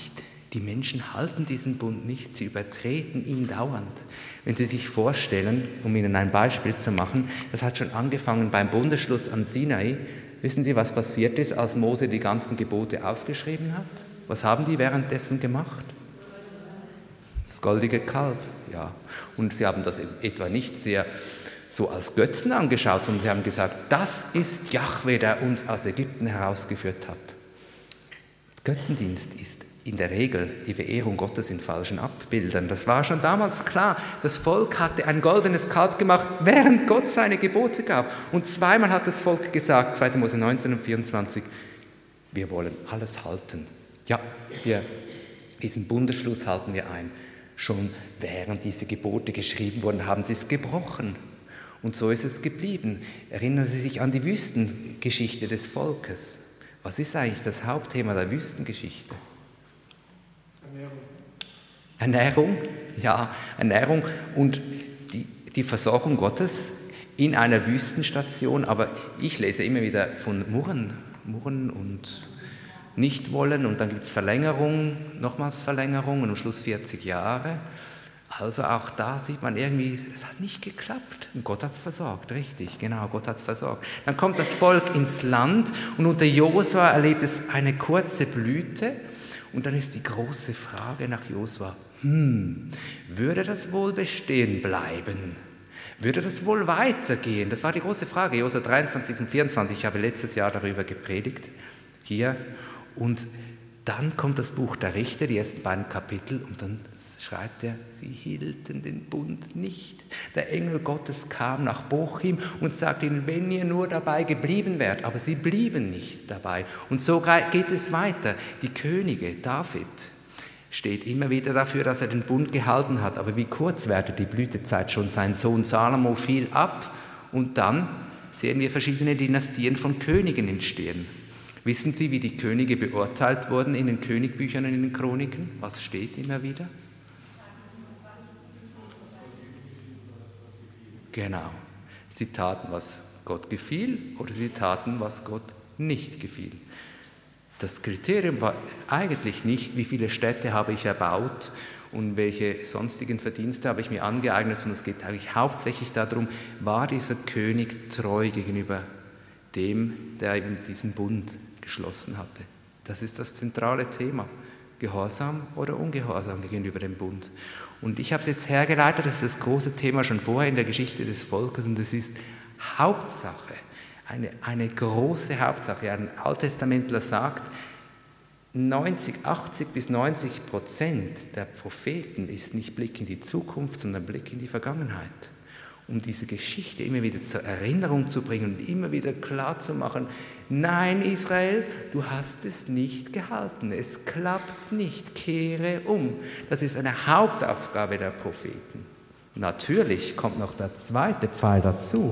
Die Menschen halten diesen Bund nicht, sie übertreten ihn dauernd. Wenn Sie sich vorstellen, um Ihnen ein Beispiel zu machen, das hat schon angefangen beim Bundesschluss am Sinai. Wissen Sie, was passiert ist, als Mose die ganzen Gebote aufgeschrieben hat? Was haben die währenddessen gemacht? Das goldige Kalb, ja. Und sie haben das etwa nicht sehr so als Götzen angeschaut, sondern sie haben gesagt, das ist Jahwe, der uns aus Ägypten herausgeführt hat. Götzendienst ist in der Regel die Verehrung Gottes in falschen Abbildern. Das war schon damals klar. Das Volk hatte ein goldenes Kalb gemacht, während Gott seine Gebote gab. Und zweimal hat das Volk gesagt, 2. Mose 19 und 24, wir wollen alles halten. Ja, diesen Bundesschluss halten wir ein. Schon während diese Gebote geschrieben wurden, haben sie es gebrochen. Und so ist es geblieben. Erinnern Sie sich an die Wüstengeschichte des Volkes. Was ist eigentlich das Hauptthema der Wüstengeschichte? Ernährung, ja, Ernährung und die Versorgung Gottes in einer Wüstenstation. Aber ich lese immer wieder von Murren und Nichtwollen und dann gibt es Verlängerung, nochmals Verlängerung und am Schluss 40 Jahre. Also auch da sieht man irgendwie, es hat nicht geklappt. Und Gott hat es versorgt, richtig, genau, Gott hat es versorgt. Dann kommt das Volk ins Land und unter Josua erlebt es eine kurze Blüte. Und dann ist die große Frage nach Josua, würde das wohl bestehen bleiben? Würde das wohl weitergehen? Das war die große Frage, Josua 23 und 24, ich habe letztes Jahr darüber gepredigt, hier. Und dann kommt das Buch der Richter, die ersten beiden Kapitel, und dann schreibt er, sie hielten den Bund nicht. Der Engel Gottes kam nach Bochim und sagte ihnen, wenn ihr nur dabei geblieben wärt, aber sie blieben nicht dabei. Und so geht es weiter. Die Könige, David, steht immer wieder dafür, dass er den Bund gehalten hat. Aber wie kurz währte die Blütezeit schon? Sein Sohn Salomo fiel ab und dann sehen wir verschiedene Dynastien von Königen entstehen. Wissen Sie, wie die Könige beurteilt wurden in den Königbüchern und in den Chroniken? Was steht immer wieder? Genau. Sie taten, was Gott gefiel, oder sie taten, was Gott nicht gefiel. Das Kriterium war eigentlich nicht, wie viele Städte habe ich erbaut und welche sonstigen Verdienste habe ich mir angeeignet, sondern es geht eigentlich hauptsächlich darum, war dieser König treu gegenüber dem, der eben diesen Bund geschlossen hatte. Das ist das zentrale Thema. Gehorsam oder Ungehorsam gegenüber dem Bund. Und ich habe es jetzt hergeleitet, das ist das große Thema schon vorher in der Geschichte des Volkes und es ist Hauptsache, eine große Hauptsache. Ein Alttestamentler sagt, 80 bis 90% der Propheten ist nicht Blick in die Zukunft, sondern Blick in die Vergangenheit. Um diese Geschichte immer wieder zur Erinnerung zu bringen und immer wieder klarzumachen, nein Israel, du hast es nicht gehalten, es klappt nicht, kehre um. Das ist eine Hauptaufgabe der Propheten. Natürlich kommt noch der zweite Pfeil dazu.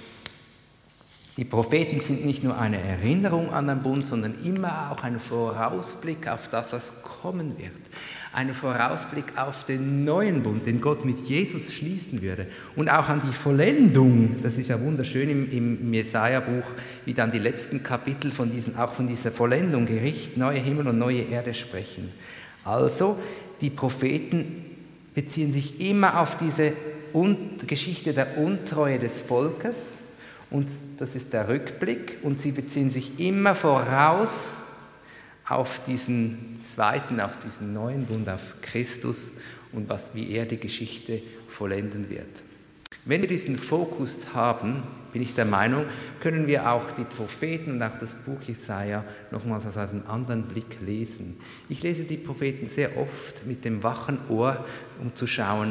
Die Propheten sind nicht nur eine Erinnerung an den Bund, sondern immer auch ein Vorausblick auf das, was kommen wird. Ein Vorausblick auf den neuen Bund, den Gott mit Jesus schließen würde. Und auch an die Vollendung, das ist ja wunderschön im Jesaja-Buch, wie dann die letzten Kapitel von dieser Vollendung, Gericht, neue Himmel und neue Erde sprechen. Also, die Propheten beziehen sich immer auf diese Geschichte der Untreue des Volkes. Und das ist der Rückblick und sie beziehen sich immer voraus auf diesen zweiten, auf diesen neuen Bund, auf Christus und wie er die Geschichte vollenden wird. Wenn wir diesen Fokus haben, bin ich der Meinung, können wir auch die Propheten und auch das Buch Jesaja nochmals aus einem anderen Blick lesen. Ich lese die Propheten sehr oft mit dem wachen Ohr, um zu schauen,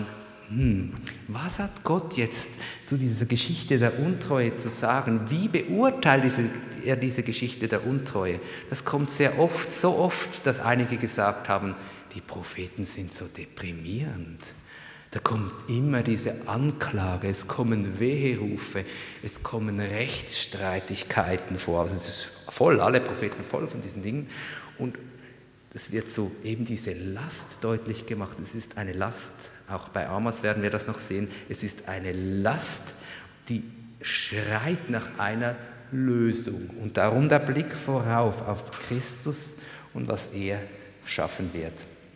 was hat Gott jetzt zu dieser Geschichte der Untreue zu sagen? Wie beurteilt er diese Geschichte der Untreue? Das kommt sehr oft, so oft, dass einige gesagt haben, die Propheten sind so deprimierend. Da kommt immer diese Anklage, es kommen Weherufe, es kommen Rechtsstreitigkeiten vor. Also es ist voll, alle Propheten voll von diesen Dingen. Und es wird so eben diese Last deutlich gemacht. Es ist eine Last, auch bei Amos werden wir das noch sehen, es ist eine Last, die schreit nach einer Lösung. Und darum der Blick vorauf auf Christus und was er schaffen wird.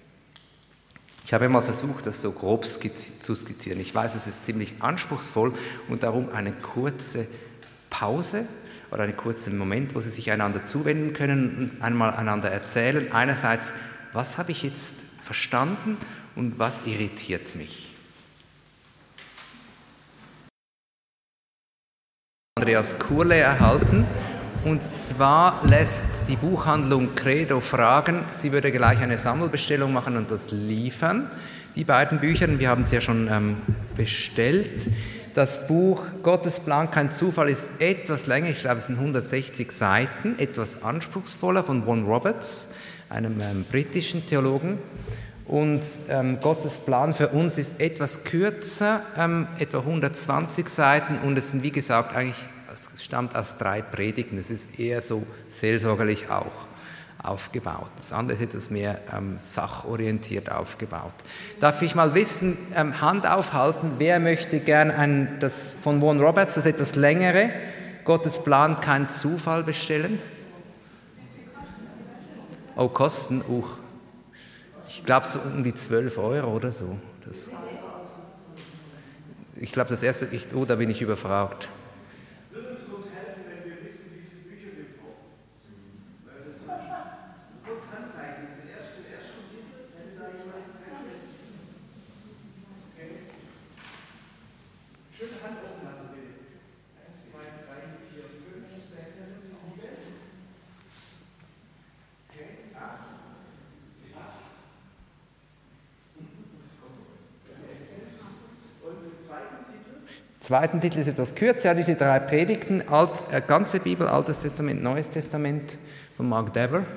Ich habe mal versucht, das so grob zu skizzieren. Ich weiß, es ist ziemlich anspruchsvoll und darum eine kurze Pause oder einen kurzen Moment, wo Sie sich einander zuwenden können und einmal einander erzählen. Einerseits, was habe ich jetzt verstanden und was irritiert mich? Andreas Kurle erhalten. Und zwar lässt die Buchhandlung Credo fragen, sie würde gleich eine Sammelbestellung machen und das liefern. Die beiden Bücher, wir haben sie ja schon bestellt. Das Buch Gottes Plan, kein Zufall ist etwas länger, ich glaube es sind 160 Seiten, etwas anspruchsvoller von Warren Roberts, einem britischen Theologen. Und Gottes Plan für uns ist etwas kürzer, etwa 120 Seiten und es sind wie gesagt eigentlich, es stammt aus 3 Predigten, es ist eher so seelsorgerlich auch aufgebaut. Das andere ist etwas mehr sachorientiert aufgebaut. Darf ich mal wissen, Hand aufhalten, wer möchte gern das von Warren Roberts, das etwas längere, Gottes Plan, kein Zufall bestellen? Oh, Kosten, ich glaube so um die 12 € oder so. Ich glaube das erste, da bin ich überfragt. Zweiten Titel ist etwas kürzer, ja, diese 3 Predigten, ganze Bibel, Altes Testament, Neues Testament von Mark Dever. 1,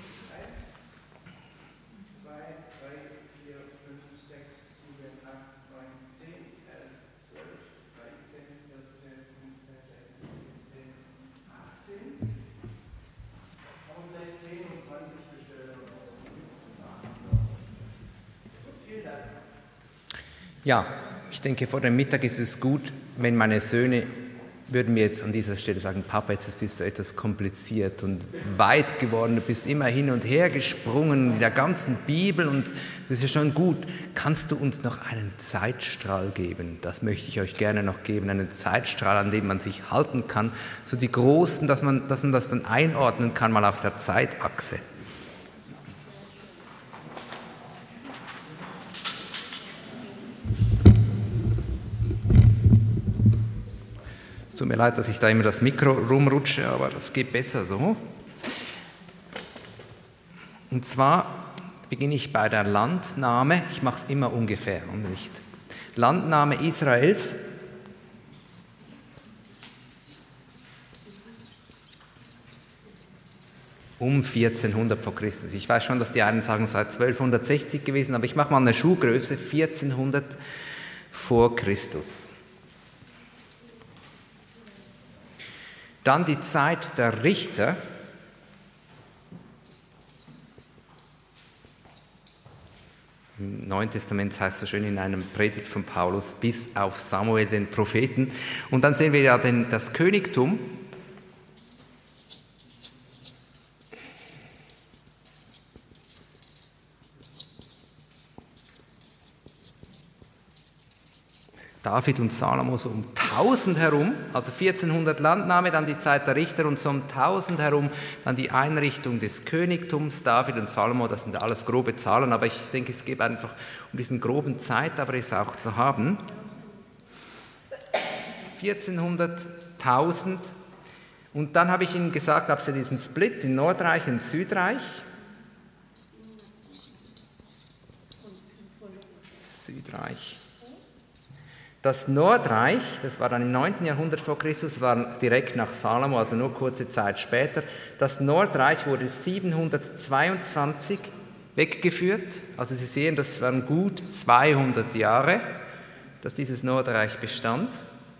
2, 3, 4, 5, 6, 7, 8, 9, 10, 11, 12, 13, 14, 15, 16, 17, 18. Haben wir vielleicht 10 und 20 bestellt? Vielen Dank. Ja. Ich denke, vor dem Mittag ist es gut, wenn meine Söhne würden mir jetzt an dieser Stelle sagen, Papa, jetzt bist du etwas kompliziert und weit geworden, du bist immer hin und her gesprungen in der ganzen Bibel und das ist schon gut. Kannst du uns noch einen Zeitstrahl geben? Das möchte ich euch gerne noch geben, einen Zeitstrahl, an dem man sich halten kann, so die großen, dass man das dann einordnen kann, mal auf der Zeitachse. Tut mir leid, dass ich da immer das Mikro rumrutsche, aber das geht besser so. Und zwar beginne ich bei der Landnahme, ich mache es immer ungefähr und nicht. Landnahme Israels. Um 1400 vor Christus. Ich weiß schon, dass die einen sagen, es sei 1260 gewesen, aber ich mache mal eine Schuhgröße, 1400 vor Christus. Dann die Zeit der Richter. Im Neuen Testament heißt es so schön in einem Predigt von Paulus, bis auf Samuel, den Propheten. Und dann sehen wir ja das Königtum. David und Salomo so um 1000 herum, also 1400 Landnahme, dann die Zeit der Richter und so um 1000 herum, dann die Einrichtung des Königtums, David und Salomo, das sind alles grobe Zahlen, aber ich denke, es geht einfach um diesen groben Zeitabriss auch zu haben. 1400, 1000 und dann habe ich Ihnen gesagt, gab es ja diesen Split in Nordreich und Südreich. Südreich. Das Nordreich, das war dann im 9. Jahrhundert vor Christus, war direkt nach Salomo, also nur kurze Zeit später. Das Nordreich wurde 722 weggeführt. Also Sie sehen, das waren gut 200 Jahre, dass dieses Nordreich bestand.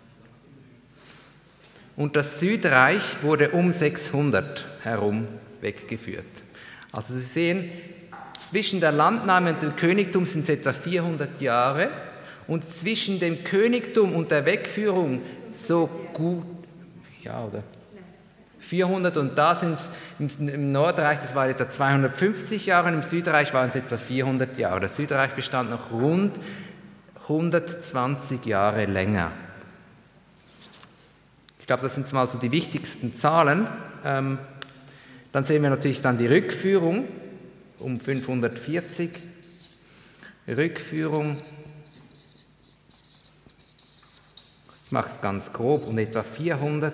Und das Südreich wurde um 600 herum weggeführt. Also Sie sehen, zwischen der Landnahme und dem Königtum sind es etwa 400 Jahre. Und zwischen dem Königtum und der Wegführung so gut, ja oder? 400 und da sind es im Nordreich, das war etwa 250 Jahre, und im Südreich waren es etwa 400 Jahre. Das Südreich bestand noch rund 120 Jahre länger. Ich glaube, das sind mal so die wichtigsten Zahlen. Dann sehen wir natürlich dann die Rückführung um 540. Rückführung, ich mache es ganz grob, um etwa 400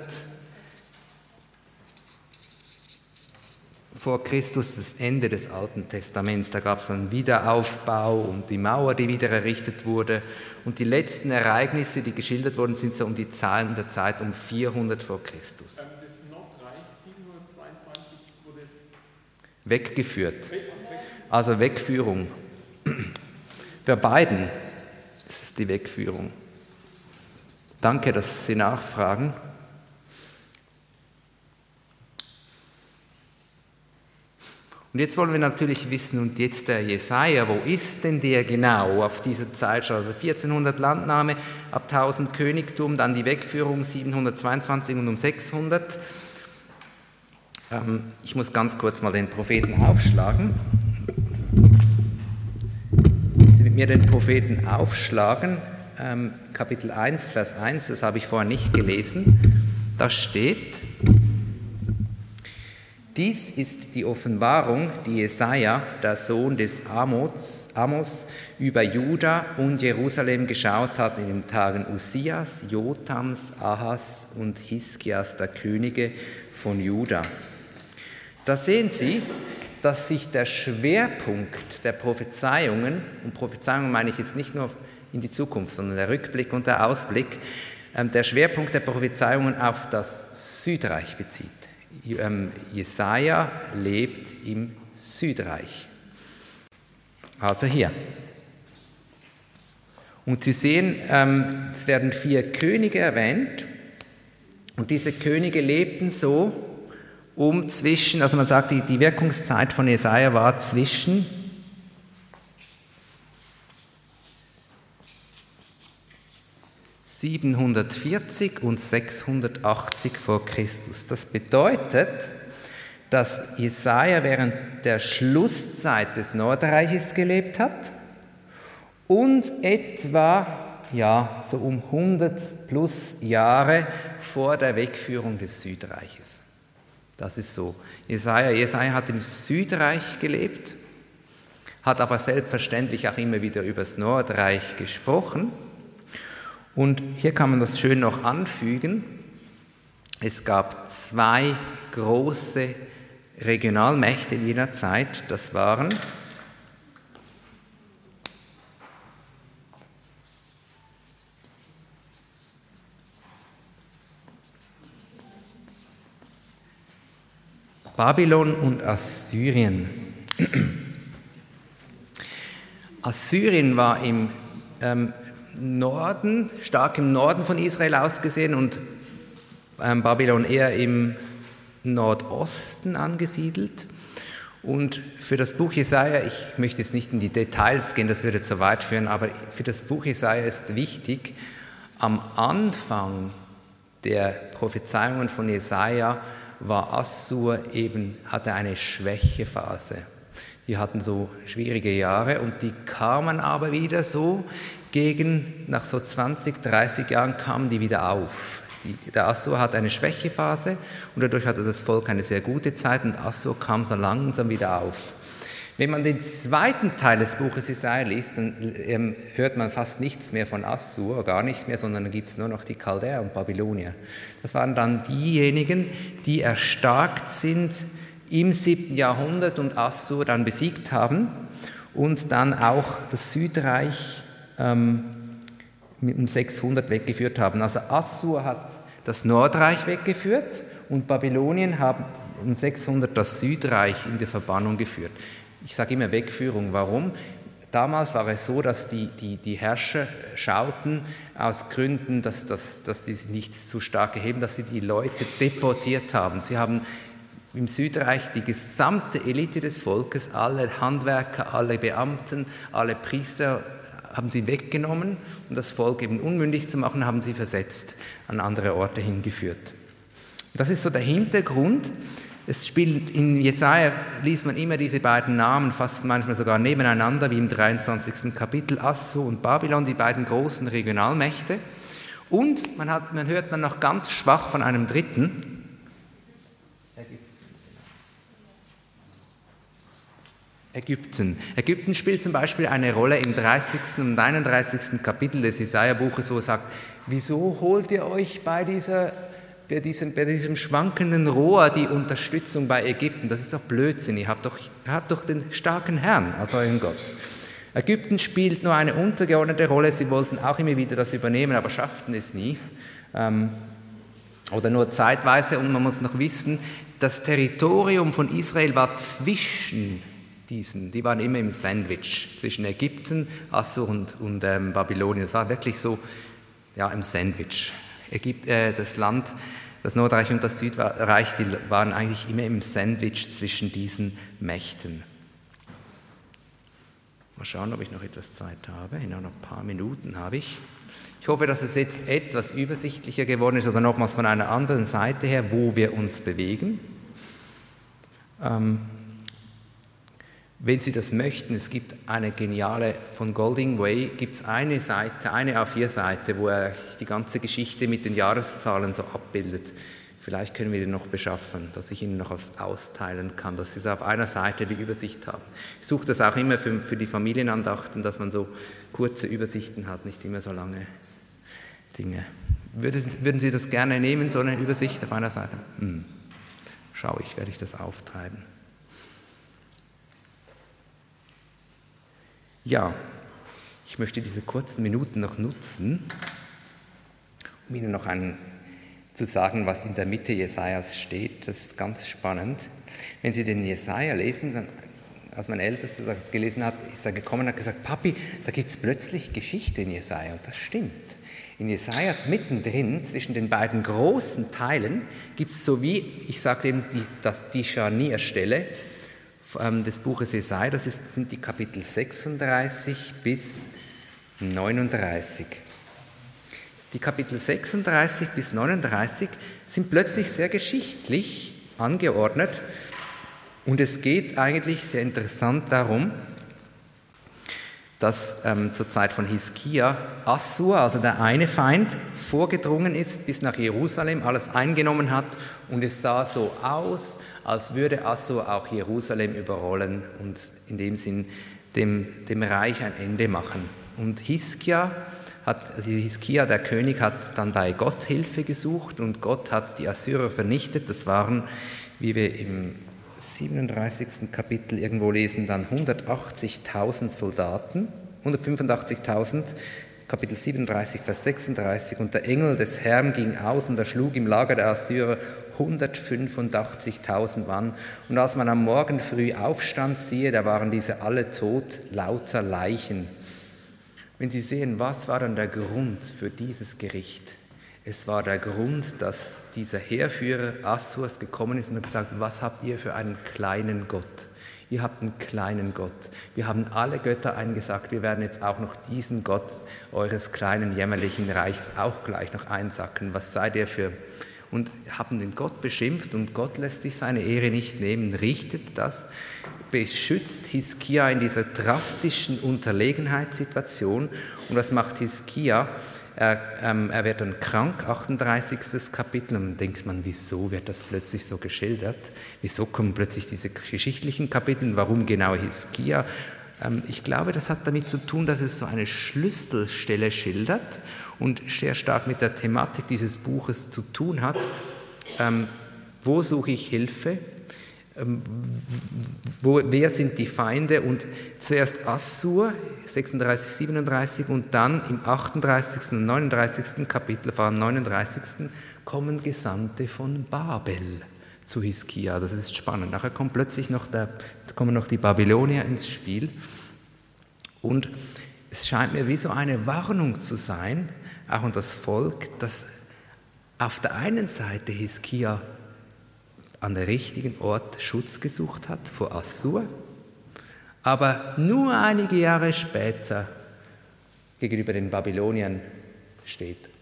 vor Christus, das Ende des Alten Testaments. Da gab es dann Wiederaufbau und die Mauer, die wieder errichtet wurde. Und die letzten Ereignisse, die geschildert wurden, sind so um die Zahlen der Zeit um 400 vor Christus. Das Nordreich 722 wurde es weggeführt. Also Wegführung. Bei beiden ist es die Wegführung. Danke, dass Sie nachfragen. Und jetzt wollen wir natürlich wissen, und jetzt der Jesaja, wo ist denn der genau auf dieser Zeit schon? Also 1400 Landnahme, ab 1000 Königtum, dann die Wegführung 722 und um 600. Ich muss ganz kurz mal den Propheten aufschlagen. Wenn Sie mit mir den Propheten aufschlagen, Kapitel 1, Vers 1, das habe ich vorher nicht gelesen, da steht: Dies ist die Offenbarung, die Jesaja, der Sohn des Amos, über Juda und Jerusalem geschaut hat in den Tagen Uzias, Jotams, Ahas und Hiskias, der Könige von Juda. Da sehen Sie, dass sich der Schwerpunkt der Prophezeiungen, und Prophezeiungen meine ich jetzt nicht nur in die Zukunft, sondern der Rückblick und der Ausblick, der Schwerpunkt der Prophezeiungen auf das Südreich bezieht. Jesaja lebt im Südreich. Also hier. Und Sie sehen, es werden 4 Könige erwähnt. Und diese Könige lebten so also man sagt, die Wirkungszeit von Jesaja war zwischen (740) und 680 vor Christus. Das bedeutet, dass Jesaja während der Schlusszeit des Nordreiches gelebt hat und etwa so um 100 plus Jahre vor der Wegführung des Südreiches. Das ist so. Jesaja hat im Südreich gelebt, hat aber selbstverständlich auch immer wieder über das Nordreich gesprochen. Und hier kann man das schön noch anfügen. Es gab 2 große Regionalmächte in jener Zeit. Das waren Babylon und Assyrien. Assyrien war im Norden, stark im Norden von Israel ausgesehen, und Babylon eher im Nordosten angesiedelt. Und für das Buch Jesaja, ich möchte jetzt nicht in die Details gehen, das würde zu weit führen, aber für das Buch Jesaja ist wichtig, am Anfang der Prophezeiungen von Jesaja war Assur hatte eine Schwächephase. Die hatten so schwierige Jahre und die kamen aber wieder so nach so 20, 30 Jahren kamen die wieder auf. Der Assur hat eine Schwächephase und dadurch hatte das Volk eine sehr gute Zeit und Assur kam so langsam wieder auf. Wenn man den zweiten Teil des Buches Jesaja liest, dann hört man fast nichts mehr von Assur, gar nicht mehr, sondern dann gibt es nur noch die Chaldäer und Babylonier. Das waren dann diejenigen, die erstarkt sind im 7. Jahrhundert und Assur dann besiegt haben und dann auch das Südreich um 600 weggeführt haben. Also Assur hat das Nordreich weggeführt und Babylonien haben um 600 das Südreich in die Verbannung geführt. Ich sage immer Wegführung. Warum? Damals war es so, dass die Herrscher schauten aus Gründen, dass die sich nicht zu stark erheben, dass sie die Leute deportiert haben. Sie haben im Südreich die gesamte Elite des Volkes, alle Handwerker, alle Beamten, alle Priester, haben sie weggenommen, um das Volk eben unmündig zu machen, haben sie versetzt, an andere Orte hingeführt. Das ist so der Hintergrund. Es spielt in Jesaja, liest man immer diese beiden Namen, fast manchmal sogar nebeneinander, wie im 23. Kapitel, Assur und Babylon, die beiden großen Regionalmächte. Und man hört dann noch ganz schwach von einem dritten, Ägypten. Ägypten spielt zum Beispiel eine Rolle im 30. und 31. Kapitel des Jesaja-Buches, wo es sagt, wieso holt ihr euch bei diesem schwankenden Rohr die Unterstützung bei Ägypten? Das ist doch Blödsinn, ihr habt doch den starken Herrn als euren Gott. Ägypten spielt nur eine untergeordnete Rolle, sie wollten auch immer wieder das übernehmen, aber schafften es nie. Oder nur zeitweise, und man muss noch wissen, das Territorium von Israel war zwischen diesen, die waren immer im Sandwich, zwischen Ägypten, Assur und Babylonien. Es war wirklich so, ja, im Sandwich. Das Land, das Nordreich und das Südreich, die waren eigentlich immer im Sandwich zwischen diesen Mächten. Mal schauen, ob ich noch etwas Zeit habe. Noch ein paar Minuten habe ich. Ich hoffe, dass es jetzt etwas übersichtlicher geworden ist oder nochmals von einer anderen Seite her, wo wir uns bewegen. Wenn Sie das möchten, es gibt eine geniale, von Golding Way, gibt es eine Seite, eine A4-Seite, wo er die ganze Geschichte mit den Jahreszahlen so abbildet. Vielleicht können wir den noch beschaffen, dass ich Ihnen noch austeilen kann, dass Sie so auf einer Seite die Übersicht haben. Ich suche das auch immer für die Familienandachten, dass man so kurze Übersichten hat, nicht immer so lange Dinge. Würden Sie das gerne nehmen, so eine Übersicht auf einer Seite? Werde ich das auftreiben. Ja, ich möchte diese kurzen Minuten noch nutzen, um Ihnen noch zu sagen, was in der Mitte Jesajas steht. Das ist ganz spannend. Wenn Sie den Jesaja lesen, dann, als mein Ältester das gelesen hat, ist er gekommen und hat gesagt, Papi, da gibt es plötzlich Geschichte in Jesaja. Und das stimmt. In Jesaja mittendrin, zwischen den beiden großen Teilen, gibt es so wie, ich sage eben, die Scharnierstelle des Buches Jesaja, das sind die Kapitel 36 bis 39. Die Kapitel 36 bis 39 sind plötzlich sehr geschichtlich angeordnet und es geht eigentlich sehr interessant darum, dass zur Zeit von Hiskia Assur, also der eine Feind, vorgedrungen ist bis nach Jerusalem, alles eingenommen hat und es sah so aus, als würde Assur auch Jerusalem überrollen und in dem Sinn dem Reich ein Ende machen. Und Hiskia, der König, hat dann bei Gott Hilfe gesucht und Gott hat die Assyrer vernichtet. Das waren, wie wir im 37. Kapitel irgendwo lesen, dann 180.000 Soldaten, 185.000, Kapitel 37, Vers 36. Und der Engel des Herrn ging aus und erschlug im Lager der Assyrer 185.000 Mann. Und als man am Morgen früh aufstand, siehe, da waren diese alle tot, lauter Leichen. Wenn Sie sehen, was war dann der Grund für dieses Gericht? Es war der Grund, dass dieser Heerführer Assurs gekommen ist und hat gesagt, was habt ihr für einen kleinen Gott? Ihr habt einen kleinen Gott. Wir haben alle Götter eingesackt, wir werden jetzt auch noch diesen Gott eures kleinen jämmerlichen Reiches auch gleich noch einsacken. Was seid ihr für... Und haben den Gott beschimpft und Gott lässt sich seine Ehre nicht nehmen, richtet das, beschützt Hiskia in dieser drastischen Unterlegenheitssituation. Und was macht Hiskia? Er wird dann krank, 38. Kapitel, und dann denkt man, wieso wird das plötzlich so geschildert? Wieso kommen plötzlich diese geschichtlichen Kapitel? Warum genau Hiskia? Ich glaube, das hat damit zu tun, dass es so eine Schlüsselstelle schildert und sehr stark mit der Thematik dieses Buches zu tun hat. Wo suche ich Hilfe? Wer sind die Feinde? Und zuerst Assur, 36, 37, und dann im 38. und 39. Kapitel, vor allem 39. kommen Gesandte von Babel zu Hiskia. Das ist spannend. Nachher kommen plötzlich noch die Babylonier ins Spiel. Und es scheint mir wie so eine Warnung zu sein, auch an das Volk, dass auf der einen Seite Hiskia an der richtigen Ort Schutz gesucht hat vor Assur, aber nur einige Jahre später gegenüber den Babyloniern steht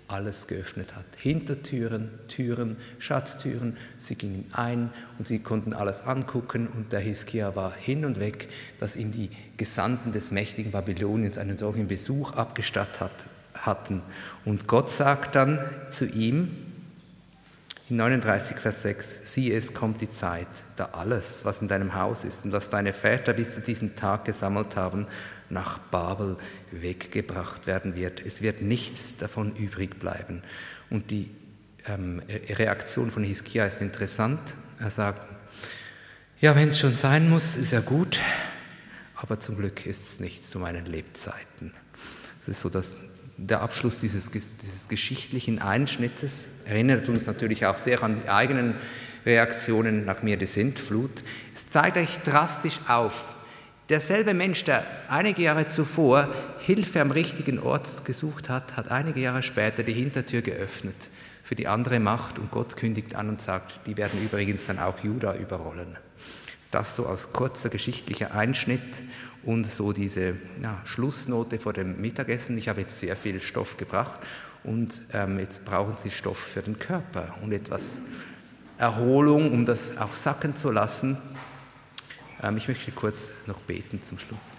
alles geöffnet hat. Hintertüren, Türen, Schatztüren, sie gingen ein und sie konnten alles angucken und der Hiskia war hin und weg, dass ihm die Gesandten des mächtigen Babyloniens einen solchen Besuch abgestattet hatten. Und Gott sagt dann zu ihm in 39 Vers 6, siehe, es kommt die Zeit, da alles, was in deinem Haus ist und was deine Väter bis zu diesem Tag gesammelt haben, nach Babel weggebracht werden wird. Es wird nichts davon übrig bleiben. Und die Reaktion von Hiskia ist interessant. Er sagt, ja, wenn es schon sein muss, ist ja gut, aber zum Glück ist es nicht zu meinen Lebzeiten. Das ist so der Abschluss dieses geschichtlichen Einschnittes. Erinnert uns natürlich auch sehr an die eigenen Reaktionen nach mir die Sintflut. Es zeigt euch drastisch auf, derselbe Mensch, der einige Jahre zuvor Hilfe am richtigen Ort gesucht hat, hat einige Jahre später die Hintertür geöffnet für die andere Macht und Gott kündigt an und sagt, die werden übrigens dann auch Juda überrollen. Das so als kurzer geschichtlicher Einschnitt und so diese Schlussnote vor dem Mittagessen. Ich habe jetzt sehr viel Stoff gebracht und jetzt brauchen Sie Stoff für den Körper und etwas Erholung, um das auch sacken zu lassen. Ich möchte kurz noch beten zum Schluss.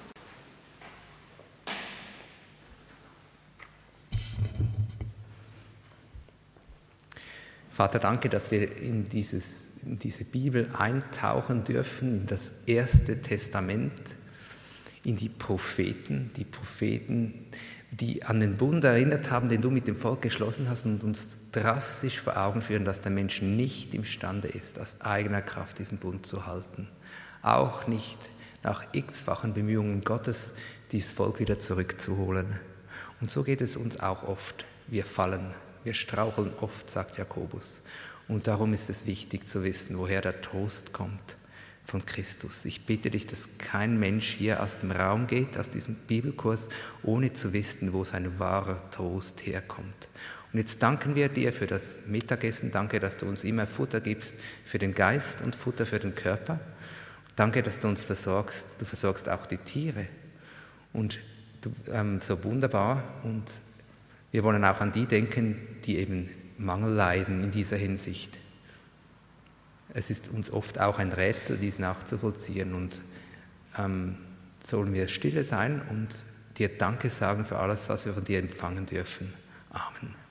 Vater, danke, dass wir in diese Bibel eintauchen dürfen, in das Erste Testament, in die Propheten, die an den Bund erinnert haben, den du mit dem Volk geschlossen hast und uns drastisch vor Augen führen, dass der Mensch nicht imstande ist, aus eigener Kraft diesen Bund zu halten. Auch nicht nach x-fachen Bemühungen Gottes, dieses Volk wieder zurückzuholen. Und so geht es uns auch oft. Wir fallen, wir straucheln oft, sagt Jakobus. Und darum ist es wichtig zu wissen, woher der Trost kommt von Christus. Ich bitte dich, dass kein Mensch hier aus dem Raum geht, aus diesem Bibelkurs, ohne zu wissen, wo sein wahrer Trost herkommt. Und jetzt danken wir dir für das Mittagessen. Danke, dass du uns immer Futter gibst für den Geist und Futter für den Körper. Danke, dass du uns versorgst. Du versorgst auch die Tiere. Und so wunderbar. Und wir wollen auch an die denken, die eben Mangel leiden in dieser Hinsicht. Es ist uns oft auch ein Rätsel, dies nachzuvollziehen. Und sollen wir stille sein und dir Danke sagen für alles, was wir von dir empfangen dürfen. Amen.